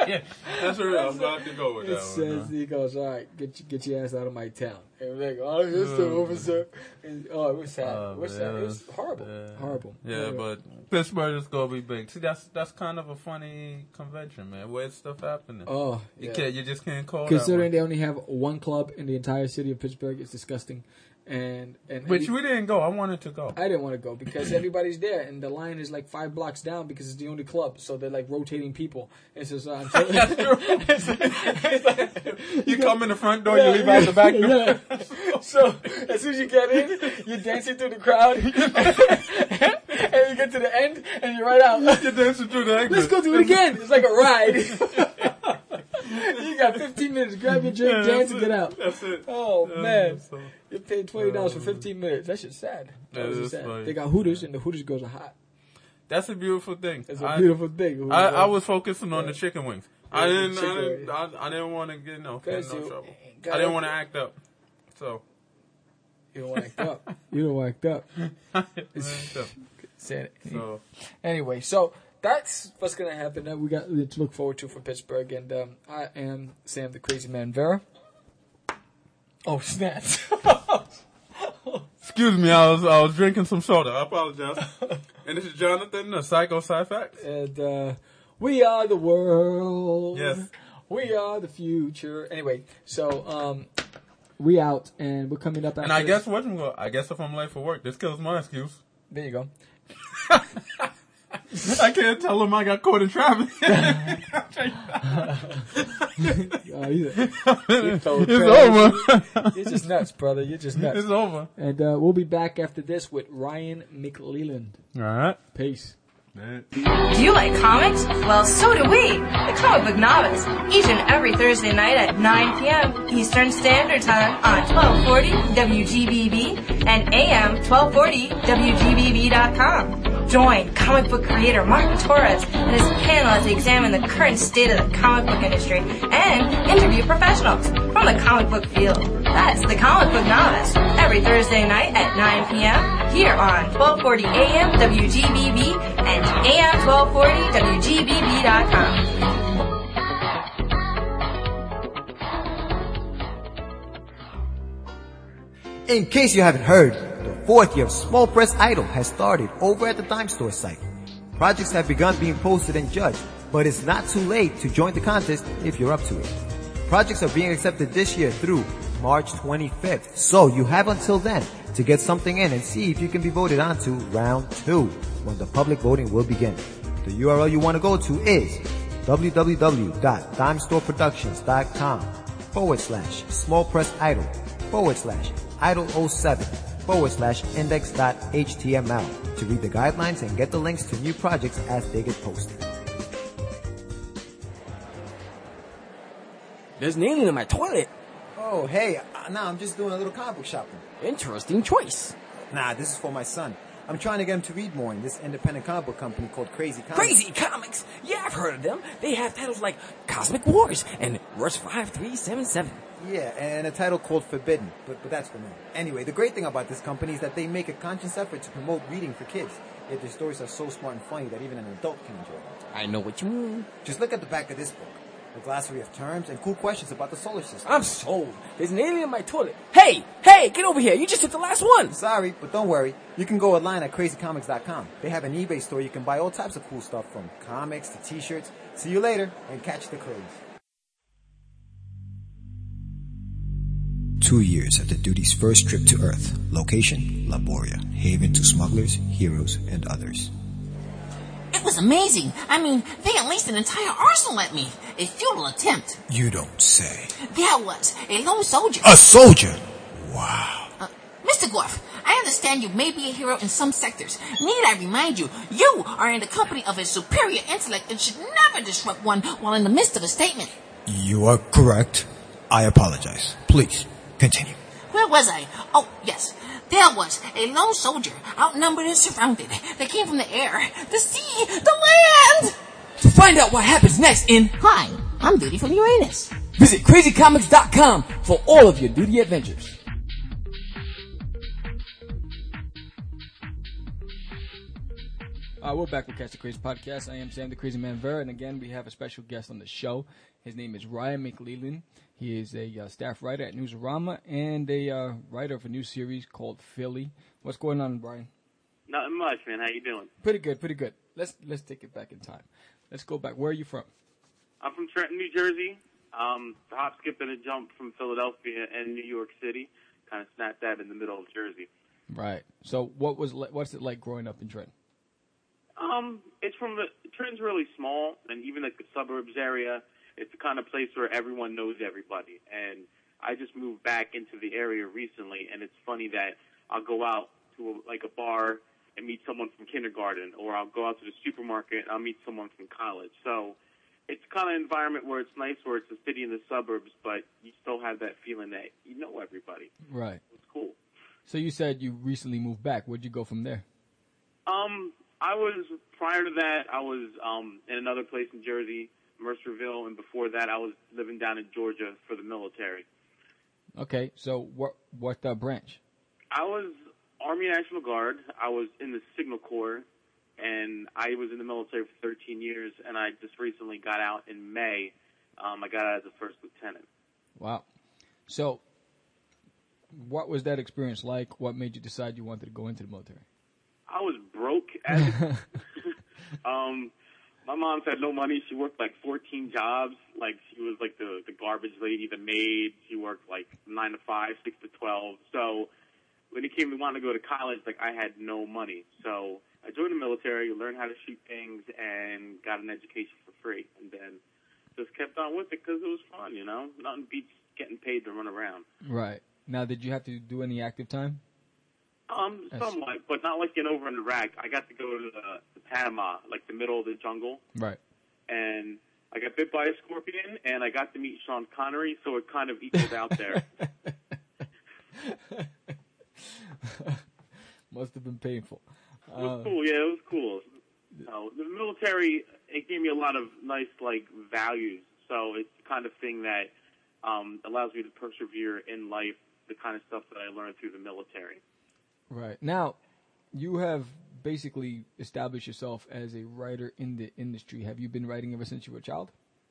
yeah, that's real. I'm about to go with It that says, one. he goes, all right, get, your- get your ass out of my town. And we're like, oh, yes, sir, officer. And, oh, it was sad. Oh, it was man, sad. it It was was- horrible. yeah. Horrible. Yeah, but Pittsburgh is gonna be big. See, that's that's kind of a funny convention, man. Weird stuff happening. Oh, you yeah. can't, you just can't call Considering that they only have one club in the entire city of Pittsburgh, it's disgusting. And and one. Which and we didn't go. I wanted to go. I didn't want to go because everybody's there, and the line is like five blocks down because it's the only club. So they're like rotating people. It's just uh, until it's like, it's like, You come in the front door, you leave out the back door. Yeah. So as soon as you get in, you're dancing through the crowd, and you get to the end, and you're right out. You're dancing through the exit. Let's go do it again. It's like a ride. You got fifteen minutes. Grab your drink, Yeah, dance, that's and it. get out. That's it. Oh Yeah, man, so- you paid twenty dollars for fifteen minutes. That shit's sad. That That was is sad. funny. They got Hooters, and the Hooters girls are hot. That's a beautiful thing. It's a I- beautiful thing. I, I was focusing on Yeah. the chicken wings. I Yeah, didn't. I chicken didn't. wings. I, I didn't want to get no, get in no you- trouble. got I didn't it. want to act up. So. You don't act up. You don't act up. so. Sad. so Anyway, so that's what's gonna happen. That we got to look forward to for Pittsburgh, and um, I am Sam the Crazy Man Vera. Oh snaps! excuse me, I was I was drinking some soda. I apologize. And this is Jonathan, the Psycho Sci-Fax. And uh, we are the world. Yes. We are the future. Anyway, so um, we out, and we're coming up. After And I this. guess what I'm going I guess if I'm late for work, this kills my excuse. There you go. I can't tell him I got caught in traffic. Uh, he's a- it's told over. You're just nuts, brother. You're just nuts. It's over. And uh, we'll be back after this with Ryan McLeland. All right. Peace. Do you like comics? Well, so do we. The Comic Book Novice. Each and every Thursday night at nine p.m. Eastern Standard Time on twelve forty W G B B and A M twelve forty W G B B dot com. Join comic book creator Mark Torres and his panel as they examine the current state of the comic book industry and interview professionals from the comic book field. That's the Comic Book Novice. Every Thursday night at nine p.m. here on twelve forty A M W G B B and A M twelve forty W G B B dot com. In case you haven't heard, the fourth year of Small Press Idol has started over at the Dime Store site. Projects have begun being posted and judged, but it's not too late to join the contest if you're up to it. Projects are being accepted this year through March twenty-fifth, so you have until then to get something in and see if you can be voted on to round two, when the public voting will begin. The U R L you want to go to is www.dimestoreproductions.com forward slash small press idol forward slash idol oh seven forward slash index.html to read the guidelines and get the links to new projects as they get posted. There's an alien in my toilet. Oh, hey, uh, nah, I'm just doing a little comic book shopping. Interesting choice. Nah, this is for my son. I'm trying to get him to read more in this independent comic book company called Crazy Comics. Crazy Comics. Yeah, I've heard of them. They have titles like Cosmic Wars and Rush five three seven seven. Yeah, and a title called Forbidden, but, but that's for me. Anyway, the great thing about this company is that they make a conscious effort to promote reading for kids. Yet their stories are so smart and funny that even an adult can enjoy them. I know what you mean. Just look at the back of this book. A glossary of terms and cool questions about the solar system. I'm sold. There's an alien in my toilet. Hey, hey, get over here. You just hit the last one. Sorry, but don't worry. You can go online at crazy comics dot com. They have an eBay store you can buy all types of cool stuff from comics to t-shirts. See you later and catch the craze. Two years after Duty's first trip to Earth. Location, Laboria. Haven to smugglers, heroes, and others. It was amazing. I mean, they unleashed an entire arsenal at me. A futile attempt. You don't say. There was a lone soldier. A soldier? Wow. Uh, Mister Gorf, I understand you may be a hero in some sectors. Need I remind you, you are in the company of a superior intellect and should never disrupt one while in the midst of a statement. You are correct. I apologize. Please, continue. Where was I? Oh, yes. There was a lone soldier, outnumbered and surrounded. They came from the air, the sea, the land! To find out what happens next in Hi, I'm Duty from Uranus. visit crazy comics dot com for all of your Duty adventures. Uh, we're back with Catch the Crazy Podcast. I am Sam the Crazy Man Vera, and again, we have a special guest on the show. His name is Ryan McLeland. He is a uh, staff writer at Newsarama and a uh, writer of a new series called Philly. What's going on, Brian? Nothing much, man. How you doing? Pretty good, pretty good. Let's let's take it back in time. Let's go back. Where are you from? I'm from Trenton, New Jersey. Um, the hop, skip, and a jump from Philadelphia and New York City. Kind of snapped that in the middle of Jersey. Right. So, what was li- what's it like growing up in Trenton? Um, it's from the Trenton's really small, and even like the suburbs area, it's the kind of place where everyone knows everybody. And I just moved back into the area recently, and it's funny that I'll go out to a, like a bar and meet someone from kindergarten, or I'll go out to the supermarket and I'll meet someone from college. So it's kind of an environment where it's nice, where it's a city in the suburbs, but you still have that feeling that you know everybody. Right. It's cool. So you said you recently moved back. Where'd you go from there? Um, I was, prior to that, I was um, in another place in Jersey, Mercerville, and before that I was living down in Georgia for the military. Okay, so what what uh, branch? I was Army National Guard. I was in the Signal Corps, and I was in the military for thirteen years, and I just recently got out in May. Um, I got out as a first lieutenant. Wow. So what was that experience like? What made you decide you wanted to go into the military? I was broke. As um, my mom had no money. She worked like fourteen jobs. Like she was like the the garbage lady, the maid. She worked like nine to five, six to twelve. So when it came to wanting to go to college, like I had no money. So I joined the military, learned how to shoot things, and got an education for free. And then just kept on with it because it was fun. You know, nothing beats getting paid to run around. Right. Now, did you have to do any active time? Um, somewhat, but not like in over in Iraq. I got to go to the, the Panama, like the middle of the jungle. Right. And I got bit by a scorpion, and I got to meet Sean Connery, so it kind of equaled out there. Must have been painful. It was Uh, cool, yeah, it was cool. So the military, it gave me a lot of nice, like, values. So it's the kind of thing that um, allows me to persevere in life, the kind of stuff that I learned through the military. Right. Now, you have basically established yourself as a writer in the industry. Have you been writing ever since you were a child?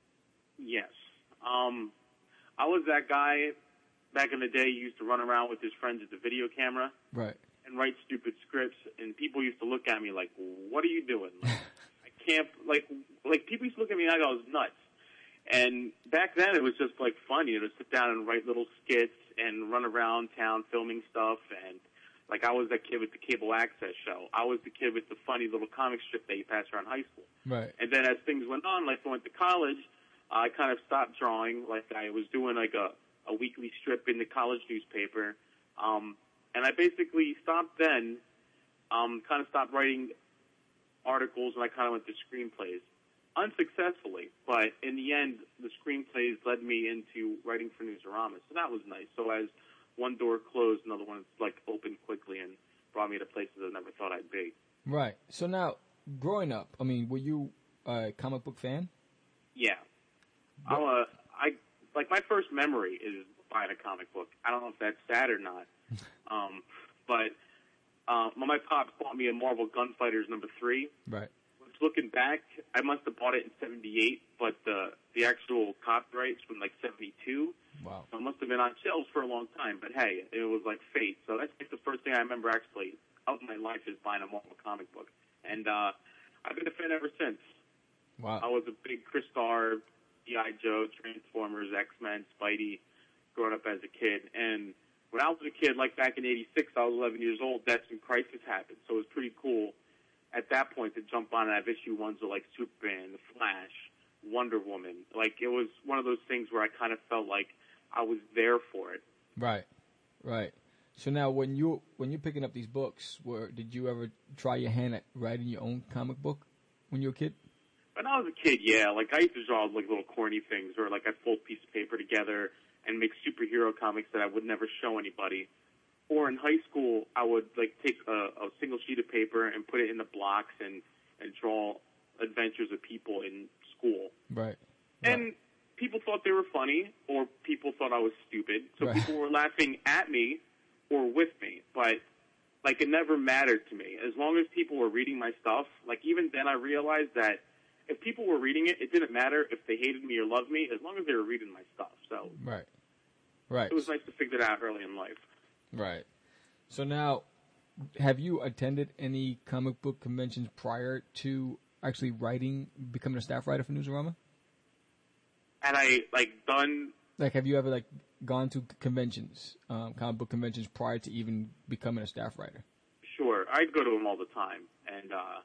Yes. Um, I was that guy back in the day who used to run around with his friends with the video camera. Right. And write stupid scripts, and people used to look at me like, what are you doing? Like, I can't, like, like people used to look at me like I was nuts. And back then it was just like fun, you know, to sit down and write little skits and run around town filming stuff. And like I was that kid with the cable access show. I was the kid with the funny little comic strip that you passed around high school. Right. And then as things went on, like I went to college, I kind of stopped drawing. Like I was doing like a, a weekly strip in the college newspaper. Um, and I basically stopped then, um, kind of stopped writing articles, and I kind of went to screenplays. Unsuccessfully, but in the end, the screenplays led me into writing for Newsarama, so that was nice. So as one door closed, another one like opened quickly and brought me to places I never thought I'd be. Right. So now, growing up, I mean, were you a comic book fan? Yeah, I'm a, I like my first memory is buying a comic book. I don't know if that's sad or not, um, but uh, my pops bought me a Marvel Gunfighters number three. Right. Looking back, I must have bought it in seventy-eight, but the the actual copyrights from like seventy-two. Wow. So it must have been on shelves for a long time. But hey, it was like fate. So that's like the first thing I remember actually of my life is buying a Marvel comic book, and uh, I've been a fan ever since. Wow. I was a big Chris Star, G I. Joe, Transformers, X-Men, Spidey, growing up as a kid. And when I was a kid, like back in eighty-six, I was eleven years old. That's when Crisis happened. So it was pretty cool at that point to jump on and have issue ones of like Superman, The Flash, Wonder Woman. Like it was one of those things where I kind of felt like I was there for it. Right, right. So now, when you when you're picking up these books, where did you ever try your hand at writing your own comic book when you were a kid? When I was a kid, yeah, like I used to draw like little corny things, or like I'd fold a piece of paper together and make superhero comics that I would never show anybody. Or in high school, I would like take a, a single sheet of paper and put it in the blocks and, and draw adventures of people in school. Right. And right. people thought they were funny, or people thought I was stupid. So right. people were laughing at me or with me. But like it never mattered to me. As long as people were reading my stuff, like even then I realized that if people were reading it, it didn't matter if they hated me or loved me, as long as they were reading my stuff. So Right. Right. it was nice to figure that out early in life. Right. So now, have you attended any comic book conventions prior to actually writing, becoming a staff writer for Newsarama? And I like done. Like, have you ever like gone to conventions, um, comic book conventions, prior to even becoming a staff writer? Sure, I'd go to them all the time, and uh,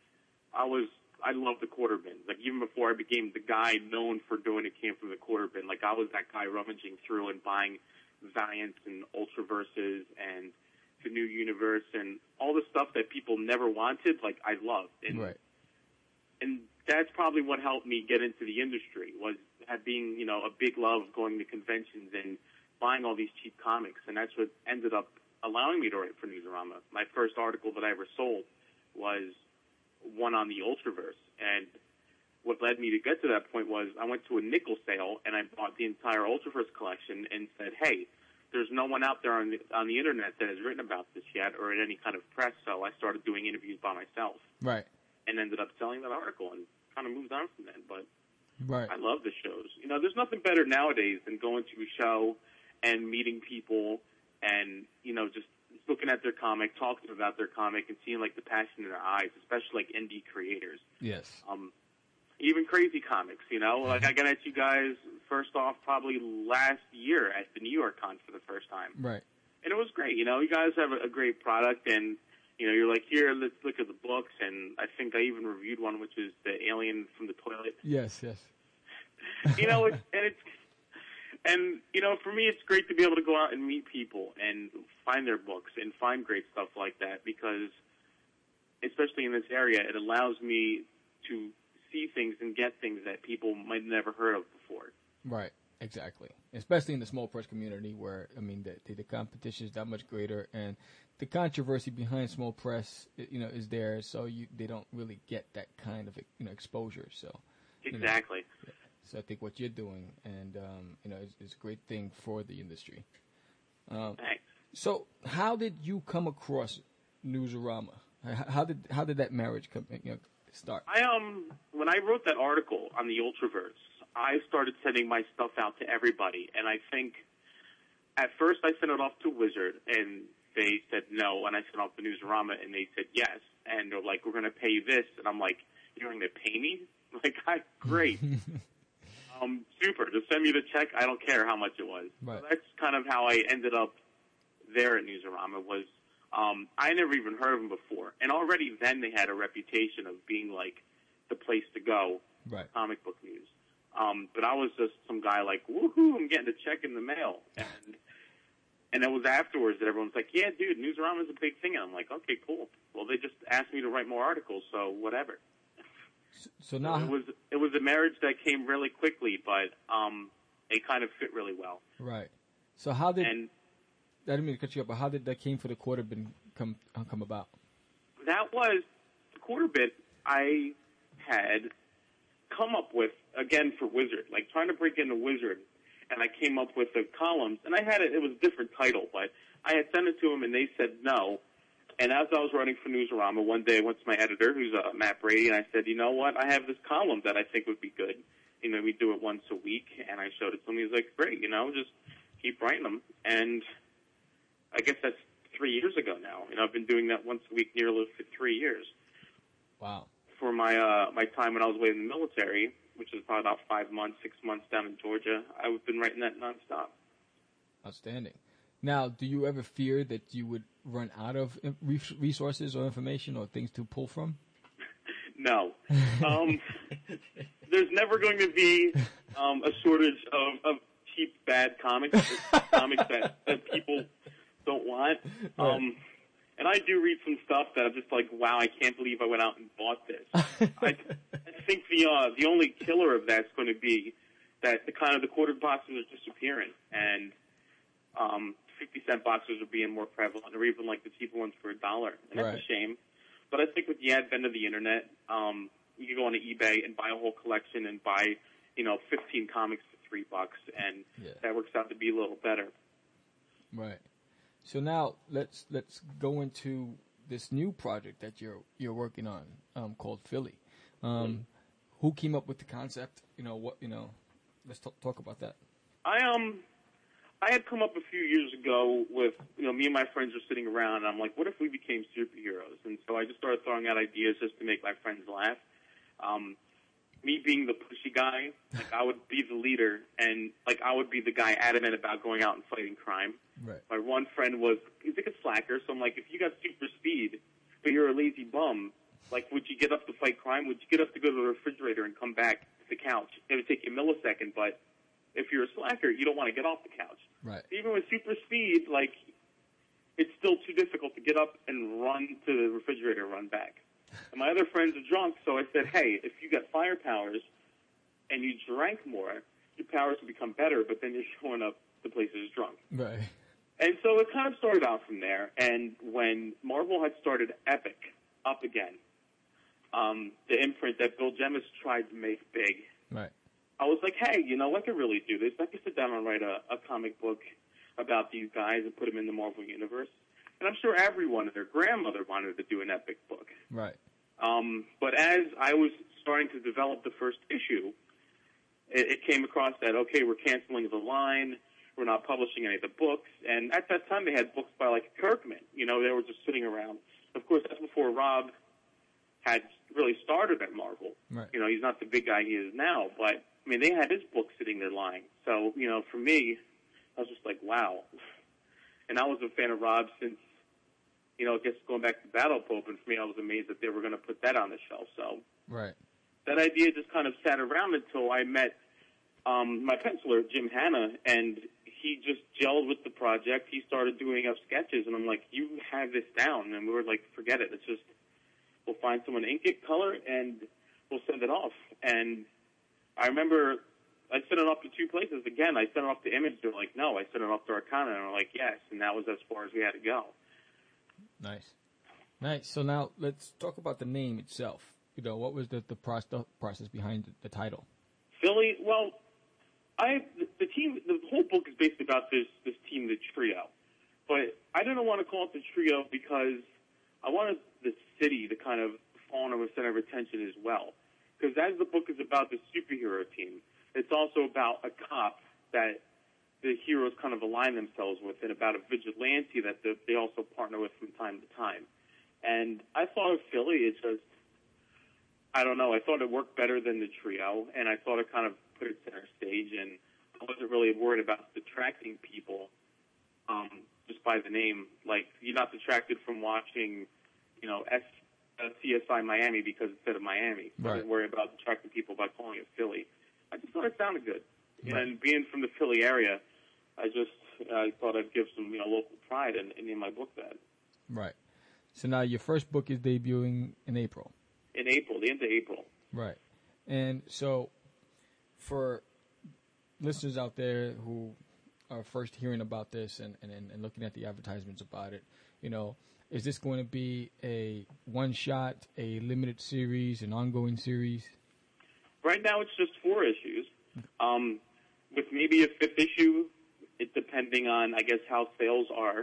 I was I loved the quarter bins. Like even before I became the guy known for doing it came from the quarter bin. Like I was that guy rummaging through and buying Valiants and Ultraverses and the New Universe and all the stuff that people never wanted. Like I loved, and Right. and that's probably what helped me get into the industry was had being you know a big love of going to conventions and buying all these cheap comics, and that's what ended up allowing me to write for Newsarama. My first article that I ever sold was one on the Ultraverse, and what led me to get to that point was I went to a nickel sale and I bought the entire Ultraverse collection and said, hey, there's no one out there on the, on the internet that has written about this yet or in any kind of press, so I started doing interviews by myself. Right. And ended up selling that article and kind of moved on from then, but Right. I love the shows. You know, there's nothing better nowadays than going to a show and meeting people and, you know, just looking at their comic, talking about their comic, and seeing, like, the passion in their eyes, especially, like, indie creators. Yes. Um, even crazy comics, you know? Like, I got at you guys, first off, probably last year at the New York Con for the first time. Right. And it was great, you know? You guys have a, a great product, and, you know, you're like, here, let's look at the books, and I think I even reviewed one, which is The Alien from the Toilet. Yes, yes. You know, it, and it's... And, you know, for me, it's great to be able to go out and meet people and find their books and find great stuff like that because, especially in this area, it allows me to see things and get things that people might have never heard of before. Right, exactly. Especially in the small press community where, I mean, the, the, the competition is that much greater and the controversy behind small press, you know, is there, so you they don't really get that kind of, you know, exposure. So Exactly. You know, yeah. So I think what you're doing, and um, you know, is, is a great thing for the industry. Um, Thanks. So, how did you come across Newsarama? How did how did that marriage come, you know, start? I um when I wrote that article on the Ultraverse, I started sending my stuff out to everybody, and I think at first I sent it off to Wizard, and they said no, and I sent off to Newsarama, and they said yes, and they're like, we're going to pay you this, and I'm like, you're going to pay me? Like, I great. Um, super. Just send me the check. I don't care how much it was. Right. So that's kind of how I ended up there at Newsarama was, um, I never even heard of them before. And already then they had a reputation of being like the place to go, Right. comic book news. Um, but I was just some guy like, woohoo, I'm getting a check in the mail. And, and it was afterwards that everyone's like, yeah, dude, Newsarama's a big thing. And I'm like, okay, cool. Well, they just asked me to write more articles, so whatever. So now So it was it was a marriage that came really quickly, but um, it kind of fit really well. Right. So how did And I didn't mean to cut you up, but how did that came for the quarter bin come uh, come about? that was the quarter bit I had come up with again for Wizard, like trying to break into Wizard, and I came up with the columns, and I had it. It was a different title, but I had sent it to them, and they said no. And as I was writing for Newsarama, one day I went to my editor, who's uh, Matt Brady, and I said, you know what, I have this column that I think would be good. You know, we do it once a week, and I showed it to him. He was like, great, you know, just keep writing them. And I guess that's three years ago now. You know, I've been doing that once a week nearly for three years. Wow. For my uh, my time when I was away in the military, which is probably about five months, six months down in Georgia, I've been writing that nonstop. Outstanding. Now, do you ever fear that you would run out of in- res- resources or information or things to pull from? No. Um, there's never going to be um, a shortage of, of cheap, bad comics, comics that, that people don't want. Um, and I do read some stuff that I'm just like, wow, I can't believe I went out and bought this. I, I think the uh, the only killer of that's going to be that the kind of the quarter boxes are disappearing, and um, fifty cent boxes are being more prevalent, or even like the cheaper ones for a dollar. And that's Right. a shame. But I think with the advent of the internet, um, you can go on to eBay and buy a whole collection and buy, you know, fifteen comics for three bucks, and Yeah. that works out to be a little better. Right. So now let's let's go into this new project that you're you're working on um, called Philly. Um, who came up with the concept? You know what? You know, let's t- talk about that. I um, I had come up a few years ago with, you know, me and my friends were sitting around, and I'm like, what if we became superheroes? And so I just started throwing out ideas just to make my friends laugh. Um, me being the pushy guy, like I would be the leader, and like I would be the guy adamant about going out and fighting crime. Right. My one friend was, he's like a slacker, so I'm like, if you got super speed, but you're a lazy bum, like, would you get up to fight crime? Would you get up to go to the refrigerator and come back to the couch? It would take you a millisecond, but if you're a slacker, you don't want to get off the couch. Right. Even with super speed, like, it's still too difficult to get up and run to the refrigerator and run back. And my other friends are drunk, so I said, hey, if you got fire powers and you drank more, your powers would become better, but then you're showing up to places drunk. Right. And so it kind of started out from there. And when Marvel had started Epic up again, um, the imprint that Bill Jemas tried to make big, Right. I was like, hey, you know, I could really do this. I could sit down and write a, a comic book about these guys and put them in the Marvel Universe. And I'm sure everyone and their grandmother wanted to do an Epic book. Right. Um, but as I was starting to develop the first issue, it, it came across that, okay, we're canceling the line. We're not publishing any of the books. And at that time, they had books by, like, Kirkman. You know, they were just sitting around. Of course, that's before Rob had really started at Marvel. Right. You know, he's not the big guy he is now. But, I mean, they had his book sitting there lying. So, you know, for me, I was just like, wow. And I was a fan of Rob since, you know, I guess going back to Battle Pope, and for me, I was amazed that they were going to put that on the shelf. So Right. that idea just kind of sat around until I met um, my penciler, Jim Hanna, and he just gelled with the project. He started doing up sketches, and I'm like, you have this down. And we were like, forget it. It's just, we'll find someone to ink it, color, and we'll send it off. And I remember I sent it off to two places. Again, I sent it off to Image. They're like, no. I sent it off to Arcana, and they're like, yes. And that was as far as we had to go. Nice. Nice. So now let's talk about the name itself. You know, what was the, the process, process behind the, the title? Philly, well, I the, the team, the whole book is basically about this this team, the trio. But I didn't want to call it the trio because I wanted the city to kind of fall under the center of attention as well. Because as the book is about the superhero team, it's also about a cop that the heroes kind of align themselves with, and about a vigilante that the, they also partner with from time to time. And I thought of Philly, it just, I don't know, I thought it worked better than the trio, and I thought it kind of put it center stage, and I wasn't really worried about detracting people um, just by the name. Like, you're not detracted from watching, you know, S, uh, C S I Miami because it said of Miami. Right. I didn't worry about detracting people by calling it Philly. I just thought it sounded good. Right. And being from the Philly area, I just I thought I'd give some, you know, local pride and in, in my book that. Right. So now your first book is debuting in April. In April, the end of April. Right. And so for listeners out there who are first hearing about this and, and, and looking at the advertisements about it, you know, is this going to be a one-shot, a limited series, an ongoing series? Right now it's just four issues. Um, with maybe a fifth issue, it depending on, I guess, how sales are.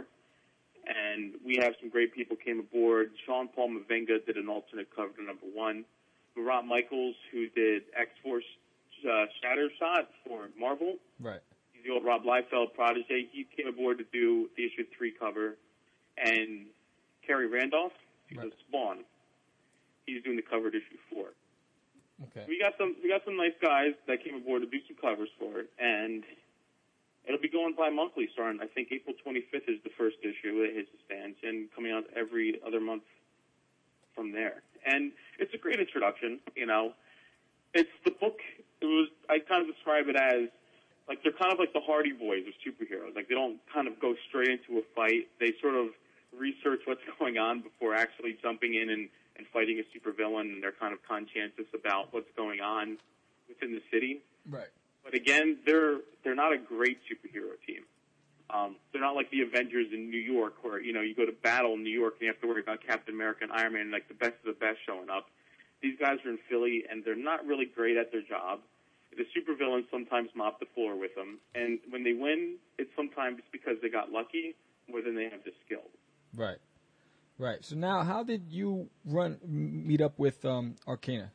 And we have some great people came aboard. Sean Paul Mavinga did an alternate cover to number one. Murat Michaels, who did X-Force uh, Shatter Shot for Marvel. Right. He's the old Rob Liefeld protege. He came aboard to do the issue three cover. And Kerry Randolph, who's Right. a Spawn. He's doing the cover to issue four. Okay. We got some we got some nice guys that came aboard to do some covers for it, and it'll be going bi-monthly starting, I think April twenty-fifth is the first issue. It hits the stands, and coming out every other month from there. And it's a great introduction, you know. It's the book, it was, I kind of describe it as, like, they're kind of like the Hardy Boys of superheroes. Like, they don't kind of go straight into a fight. They sort of research what's going on before actually jumping in and, and fighting a supervillain, and they're kind of conscientious about what's going on within the city. Right. But again, they're they're not a great superhero team. Um, they're not like the Avengers in New York, where, you know, you go to battle in New York and you have to worry about Captain America and Iron Man and, like, the best of the best showing up. These guys are in Philly, and they're not really great at their job. The supervillains sometimes mop the floor with them, and when they win, it's sometimes because they got lucky, more than they have the skill. Right. Right. So now, how did you run meet up with um, Arcana?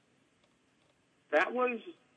That was,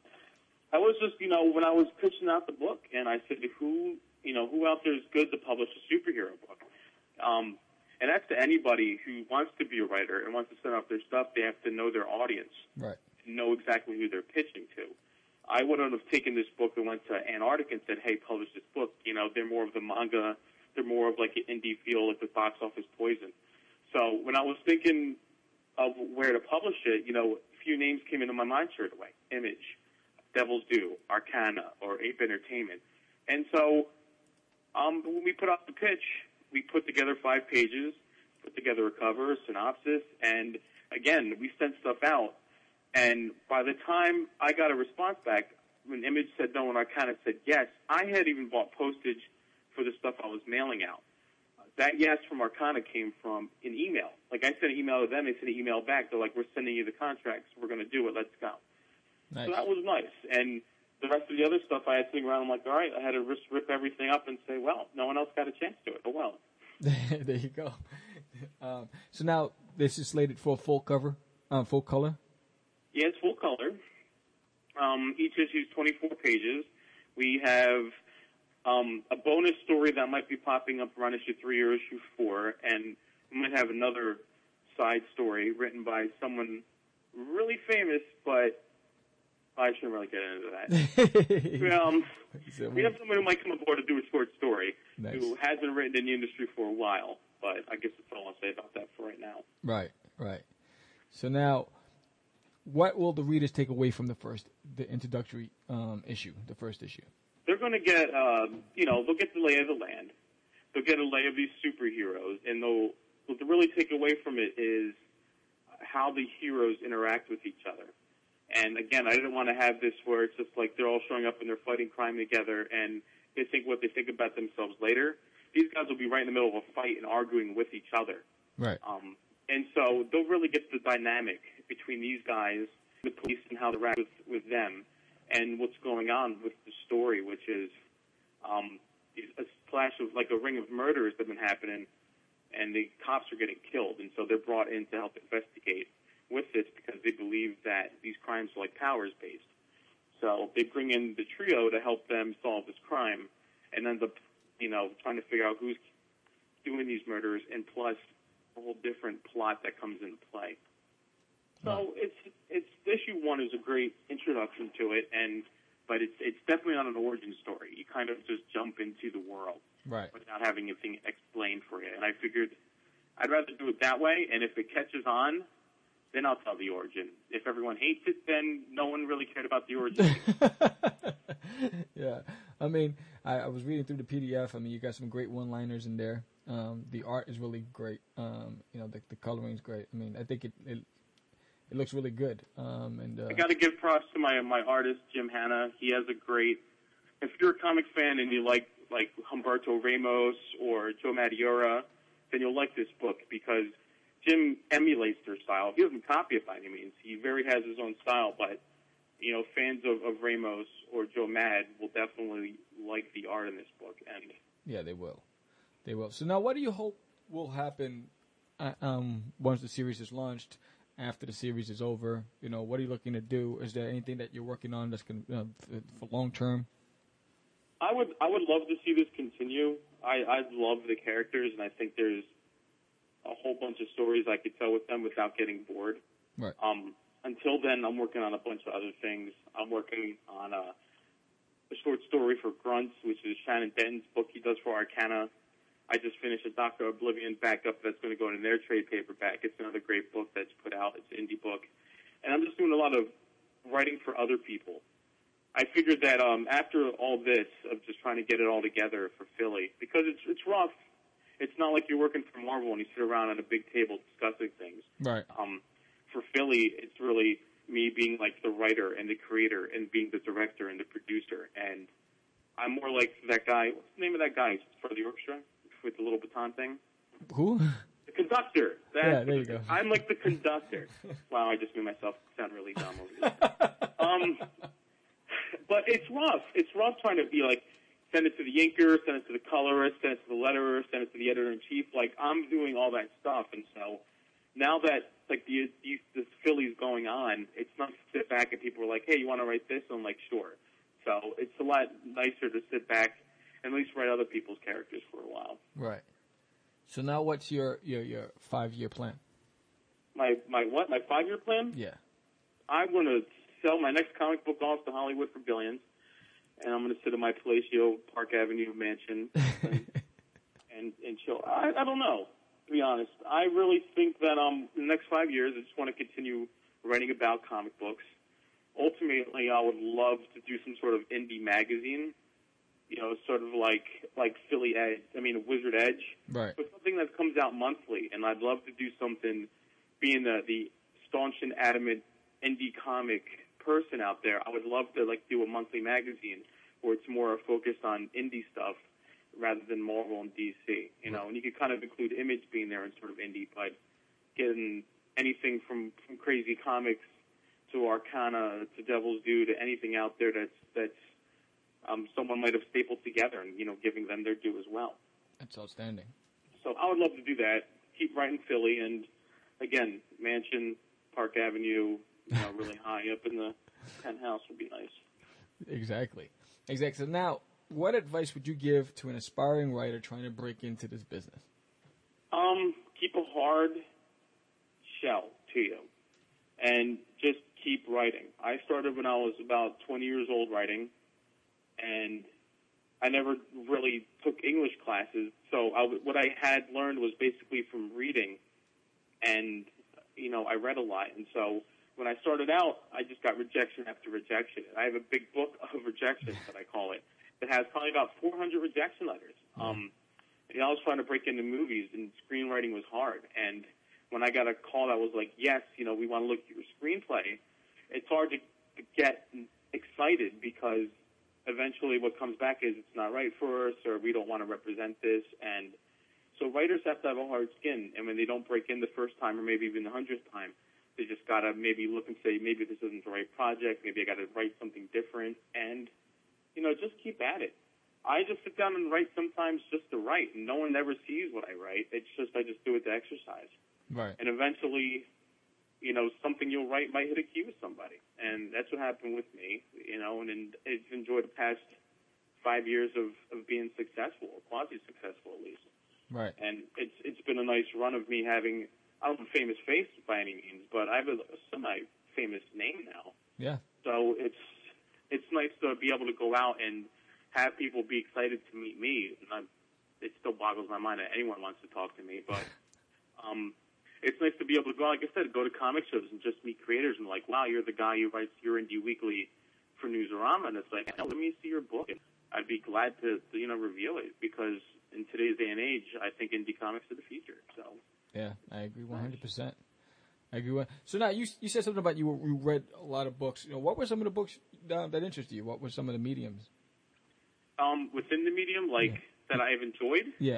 I was just, you know, when I was pitching out the book, and I said, who, you know, who out there is good to publish a superhero book? Um, and that's to anybody who wants to be a writer and wants to send out their stuff. They have to know their audience, right? Know exactly who they're pitching to. I wouldn't have taken this book and went to Antarctica and said, "Hey, publish this book." You know, they're more of the manga. They're more of like an indie feel, like the box office Poison. So when I was thinking of where to publish it, you know, a few names came into my mind straight away: Image, Devil's Due, Arcana, or Ape Entertainment. And so um, when we put out the pitch, we put together five pages, put together a cover, a synopsis, and again, we sent stuff out. And by the time I got a response back, when Image said no and Arcana said yes, I had even bought postage for the stuff I was mailing out. That yes from Arcana came from an email. Like, I sent an email to them, they sent an email back. They're like, "We're sending you the contracts. We're going to do it. Let's go." Nice. So that was nice. And the rest of the other stuff I had sitting around, I'm like, all right, I had to just rip everything up and say, well, no one else got a chance to it. Oh, well. There you go. Um, so now this is slated for a full cover, uh, full color? Yeah, it's full color. Um, each issue is twenty-four pages. We have um, a bonus story that might be popping up around issue three or issue four, and we might have another side story written by someone really famous, but I shouldn't really get into that. um, we have someone who might come aboard to do a short story Nice. Who hasn't written in the industry for a while, but I guess that's all I'll say about that for right now. Right, right. So now, what will the readers take away from the first, the introductory um, issue, the first issue? They're going to get, uh, you know, they'll get the lay of the land. They'll get a lay of these superheroes, and they'll, what they really take away from it is how the heroes interact with each other. And again, I didn't want to have this where it's just like they're all showing up and they're fighting crime together and they think what they think about themselves later. These guys will be right in the middle of a fight and arguing with each other. Right. Um, and so they'll really get the dynamic between these guys, the police, and how they interact with, with them, and what's going on with the story, which is um, a flash of like a ring of murders that have been happening, and the cops are getting killed, and so they're brought in to help investigate with this because they believe that these crimes are like powers-based. So they bring in the trio to help them solve this crime, and ends up, you know, trying to figure out who's doing these murders, and plus a whole different plot that comes into play. So it's it's issue one is a great introduction to it, and but it's it's definitely not an origin story. You kind of just jump into the world, right, without having anything explained for you. And I figured I'd rather do it that way, and if it catches on, then I'll tell the origin. If everyone hates it, then no one really cared about the origin. Yeah, I mean, I, I was reading through the P D F. I mean, you got some great one-liners in there. Um, the art is really great. Um, you know, the, the coloring is great. I mean, I think it it, it looks really good. Um, and uh, I got to give props to my my artist Jim Hanna. He has a great. If you're a comic fan and you like like Humberto Ramos or Joe Madureira, then you'll like this book because Jim emulates their style. He doesn't copy it by any means. He very has his own style, but you know, fans of, of Ramos or Joe Mad will definitely like the art in this book. And yeah, they will. They will. So now, what do you hope will happen uh, um, once the series is launched? After the series is over, you know, what are you looking to do? Is there anything that you're working on that's going to uh, for long term? I would I would love to see this continue. I I love the characters, and I think there's a whole bunch of stories I could tell with them without getting bored. Right. Um, until then, I'm working on a bunch of other things. I'm working on a, a short story for Grunts, which is Shannon Denton's book he does for Arcana. I just finished a Doctor Oblivion backup that's going to go in their trade paperback. It's another great book that's put out. It's an indie book. And I'm just doing a lot of writing for other people. I figured that um, after all this of just trying to get it all together for Philly, because it's it's rough. It's not like you're working for Marvel and you sit around at a big table discussing things. Right. Um, for Philly, it's really me being like the writer and the creator and being the director and the producer. And I'm more like that guy. What's the name of that guy for the orchestra with the little baton thing? Who? The conductor. That's yeah, there you go. I'm like the conductor. Wow, I just made myself sound really dumb over here. um, but it's rough. It's rough trying to be like, send it to the inker, send it to the colorist, send it to the letterer, send it to the editor-in-chief. Like, I'm doing all that stuff. And so now that, like, the, the, this Philly's going on, it's not to sit back and people are like, hey, you want to write this? I'm like, sure. So it's a lot nicer to sit back and at least write other people's characters for a while. Right. So now what's your, your, your five-year plan? My, my what? My five-year plan? Yeah. I'm going to sell my next comic book off to Hollywood for billions. And I'm going to sit in my Palacio Park Avenue mansion and, and, and chill. I, I don't know, to be honest. I really think that um, in the next five years, I just want to continue writing about comic books. Ultimately, I would love to do some sort of indie magazine, you know, sort of like like Philly Edge, I mean, Wizard Edge. Right. But something that comes out monthly. And I'd love to do something, being the, the staunch and adamant indie comic person out there, I would love to like do a monthly magazine where it's more focused on indie stuff rather than Marvel and D C. You know, and you could kind of include Image being there in sort of indie, but getting anything from, from Crazy Comics to Arcana to Devil's Due to anything out there that's that's um, someone might have stapled together and you know giving them their due as well. That's outstanding. So I would love to do that. Keep writing Philly, and again, mansion, Park Avenue. You know, really high up in the penthouse would be nice. Exactly. Exactly. So now, what advice would you give to an aspiring writer trying to break into this business? Um, keep a hard shell to you, and just keep writing. I started when I was about twenty years old writing, and I never really took English classes, so I w- what I had learned was basically from reading, and, you know, I read a lot, and so when I started out, I just got rejection after rejection. I have a big book of rejections, that I call it, that has probably about four hundred rejection letters. Um, you know, I was trying to break into movies, and screenwriting was hard. And when I got a call that was like, yes, you know, we want to look at your screenplay, it's hard to, to get excited because eventually what comes back is it's not right for us, or we don't want to represent this. And so writers have to have a hard skin, and when they don't break in the first time or maybe even the hundredth time, they just got to maybe look and say, maybe this isn't the right project. Maybe I got to write something different. And, you know, just keep at it. I just sit down and write sometimes just to write, and no one ever sees what I write. It's just I just do it to exercise. Right. And eventually, you know, something you'll write might hit a key with somebody. And that's what happened with me, you know, and, and I've enjoyed the past five years of, of being successful, or quasi-successful at least. Right. And it's it's been a nice run of me having, I don't have a famous face by any means, but I have a semi-famous name now. Yeah. So it's it's nice to be able to go out and have people be excited to meet me. And I'm, it still boggles my mind that anyone wants to talk to me, but um, it's nice to be able to go, like I said, go to comic shows and just meet creators and like, wow, you're the guy who writes your Indie Weekly for Newsarama, and it's like, hey, let me see your book. And I'd be glad to, to, you know, reveal it, because in today's day and age, I think indie comics are the future. So. Yeah, I agree one hundred percent. I agree. With, so now you you said something about you you read a lot of books. You know, what were some of the books that, that interested you? What were some of the mediums? Um, within the medium, like yeah. that I've enjoyed. Yeah.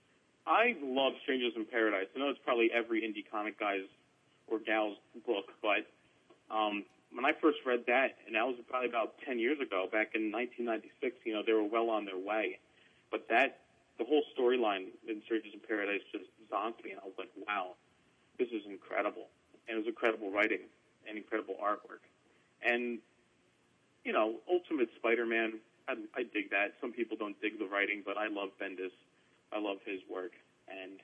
I love Strangers in Paradise. I know it's probably every indie comic guy's or gal's book, but um, when I first read that, and that was probably about ten years ago, back in nineteen ninety-six. You know, they were well on their way, but that. The whole storyline in Strangers in Paradise just zonked me, and I was like, wow, this is incredible. And it was incredible writing and incredible artwork. And, you know, Ultimate Spider-Man, I, I dig that. Some people don't dig the writing, but I love Bendis. I love his work. And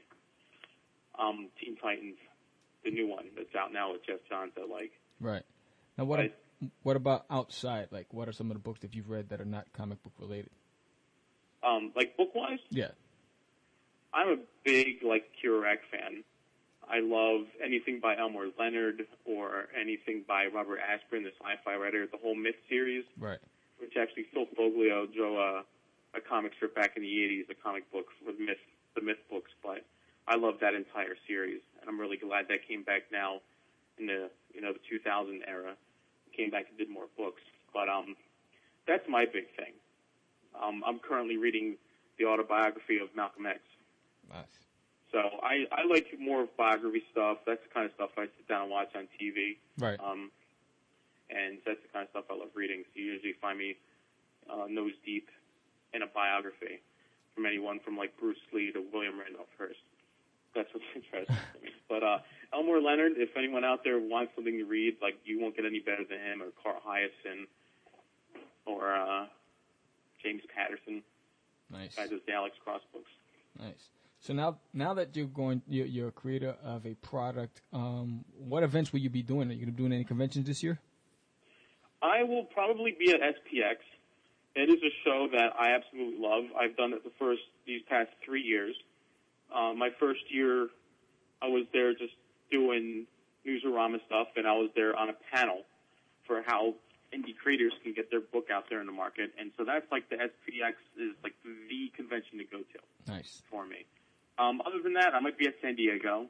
um, Teen Titans, the new one that's out now with Jeff Johns, I like. Right. Now, what, but, what about outside? Like, what are some of the books that you've read that are not comic book related? Um, like book-wise? Yeah. I'm a big, like, Kerouac fan. I love anything by Elmore Leonard or anything by Robert Asprin, the sci-fi writer, the whole Myth series. Right. Which actually Phil Foglio drew a, a comic strip back in the eighties, a comic book for the Myth, the Myth books. But I love that entire series, and I'm really glad that came back now in the, you know, the two thousand era. Came back and did more books. But um, that's my big thing. Um, I'm currently reading the autobiography of Malcolm X. Nice. So I, I like more biography stuff. That's the kind of stuff I sit down and watch on T V. Right. Um, and that's the kind of stuff I love reading. So you usually find me uh, nose deep in a biography from anyone from like Bruce Lee to William Randolph Hearst. That's what's interesting to me. But uh, Elmore Leonard, if anyone out there wants something to read, like you won't get any better than him, or Carl Hyacin, or uh, James Patterson. Nice. Guy does the Alex Cross books. Nice. So now, now that you're going, you're, you're a creator of a product. Um, what events will you be doing? Are you going to be doing any conventions this year? I will probably be at S P X. It is a show that I absolutely love. I've done it the first these past three years. Uh, my first year, I was there just doing Newsarama stuff, and I was there on a panel for how indie creators can get their book out there in the market. And so that's like the S P X is like the convention to go to. Nice. For me. Um, other than that, I might be at San Diego,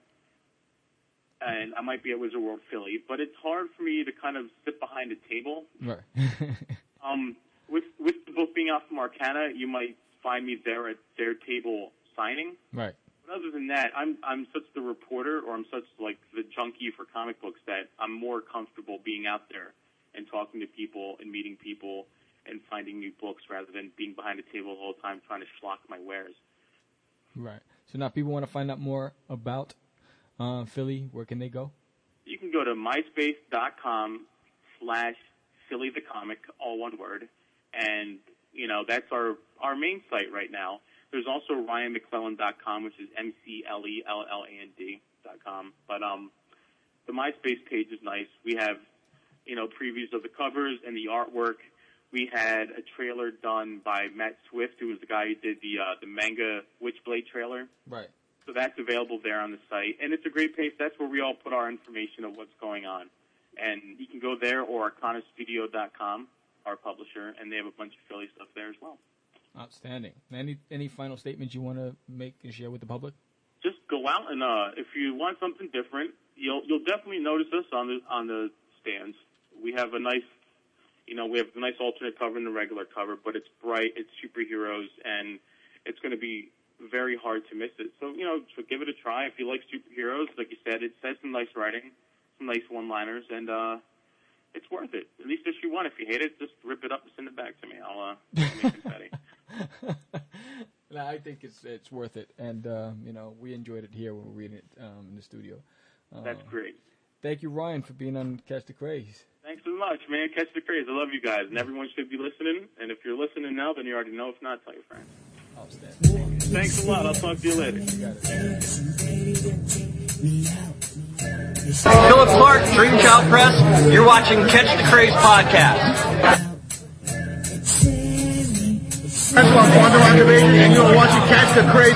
and I might be at Wizard World Philly, but it's hard for me to kind of sit behind a table. Right. um, with with the book being out from Arcana, you might find me there at their table signing. Right. But other than that, I'm I'm such the reporter, or I'm such like the junkie for comic books, that I'm more comfortable being out there and talking to people and meeting people and finding new books rather than being behind a table the whole time trying to schlock my wares. Right. So now people want to find out more about uh, Philly. Where can they go? You can go to myspace.com slash Philly the Comic, all one word. And, you know, that's our, our main site right now. There's also Ryan McClelland dot com, which is M C L E L L A N D dot com. But um, the MySpace page is nice. We have, you know, previews of the covers and the artwork. We had a trailer done by Matt Swift, who was the guy who did the uh, the manga Witchblade trailer. Right. So that's available there on the site. And it's a great page. That's where we all put our information of what's going on. And you can go there or arcana studio dot com, our publisher, and they have a bunch of Philly stuff there as well. Outstanding. Any any final statements you want to make and share with the public? Just go out and uh, if you want something different, you'll you'll definitely notice us on the on the stands. We have a nice, you know, we have a nice alternate cover and the regular cover, but it's bright, it's superheroes, and it's going to be very hard to miss it. So, you know, so give it a try. If you like superheroes, like you said, it says some nice writing, some nice one-liners, and uh, it's worth it. At least issue one. If you hate it, just rip it up and send it back to me. I'll uh, make it petty. No, I think it's it's worth it, and uh, you know, we enjoyed it here when we were reading it um, in the studio. Uh, That's great. Thank you, Ryan, for being on Catch the Craze. Thanks so much, man. Catch the Craze. I love you guys, and everyone should be listening. And if you're listening now, then you already know. If not, tell your friends. Outstanding. Thanks a lot. I'll talk to you later. Philip Clark, Dreamchild Press. You're watching Catch the Craze podcast. That's what Quantum Activation, and you're watching Catch the Craze.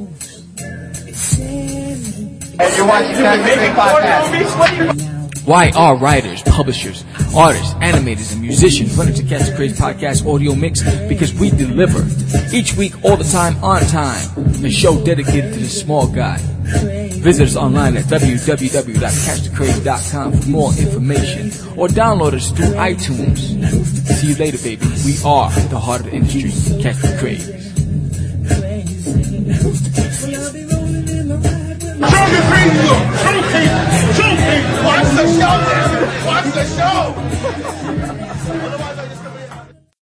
And you're watching Catch the Craze podcast. Why are writers, publishers, artists, animators, and musicians running to Catch the Craze podcast audio mix? Because we deliver each week, all the time, on time. A show dedicated to the small guy. Visit us online at w w w dot catch the craze dot com for more information, or download us through iTunes. See you later, baby. We are the heart of the industry. Catch the Craze. Show the crazy look! Show people! Show people! Watch the show, man! Watch the show! Otherwise,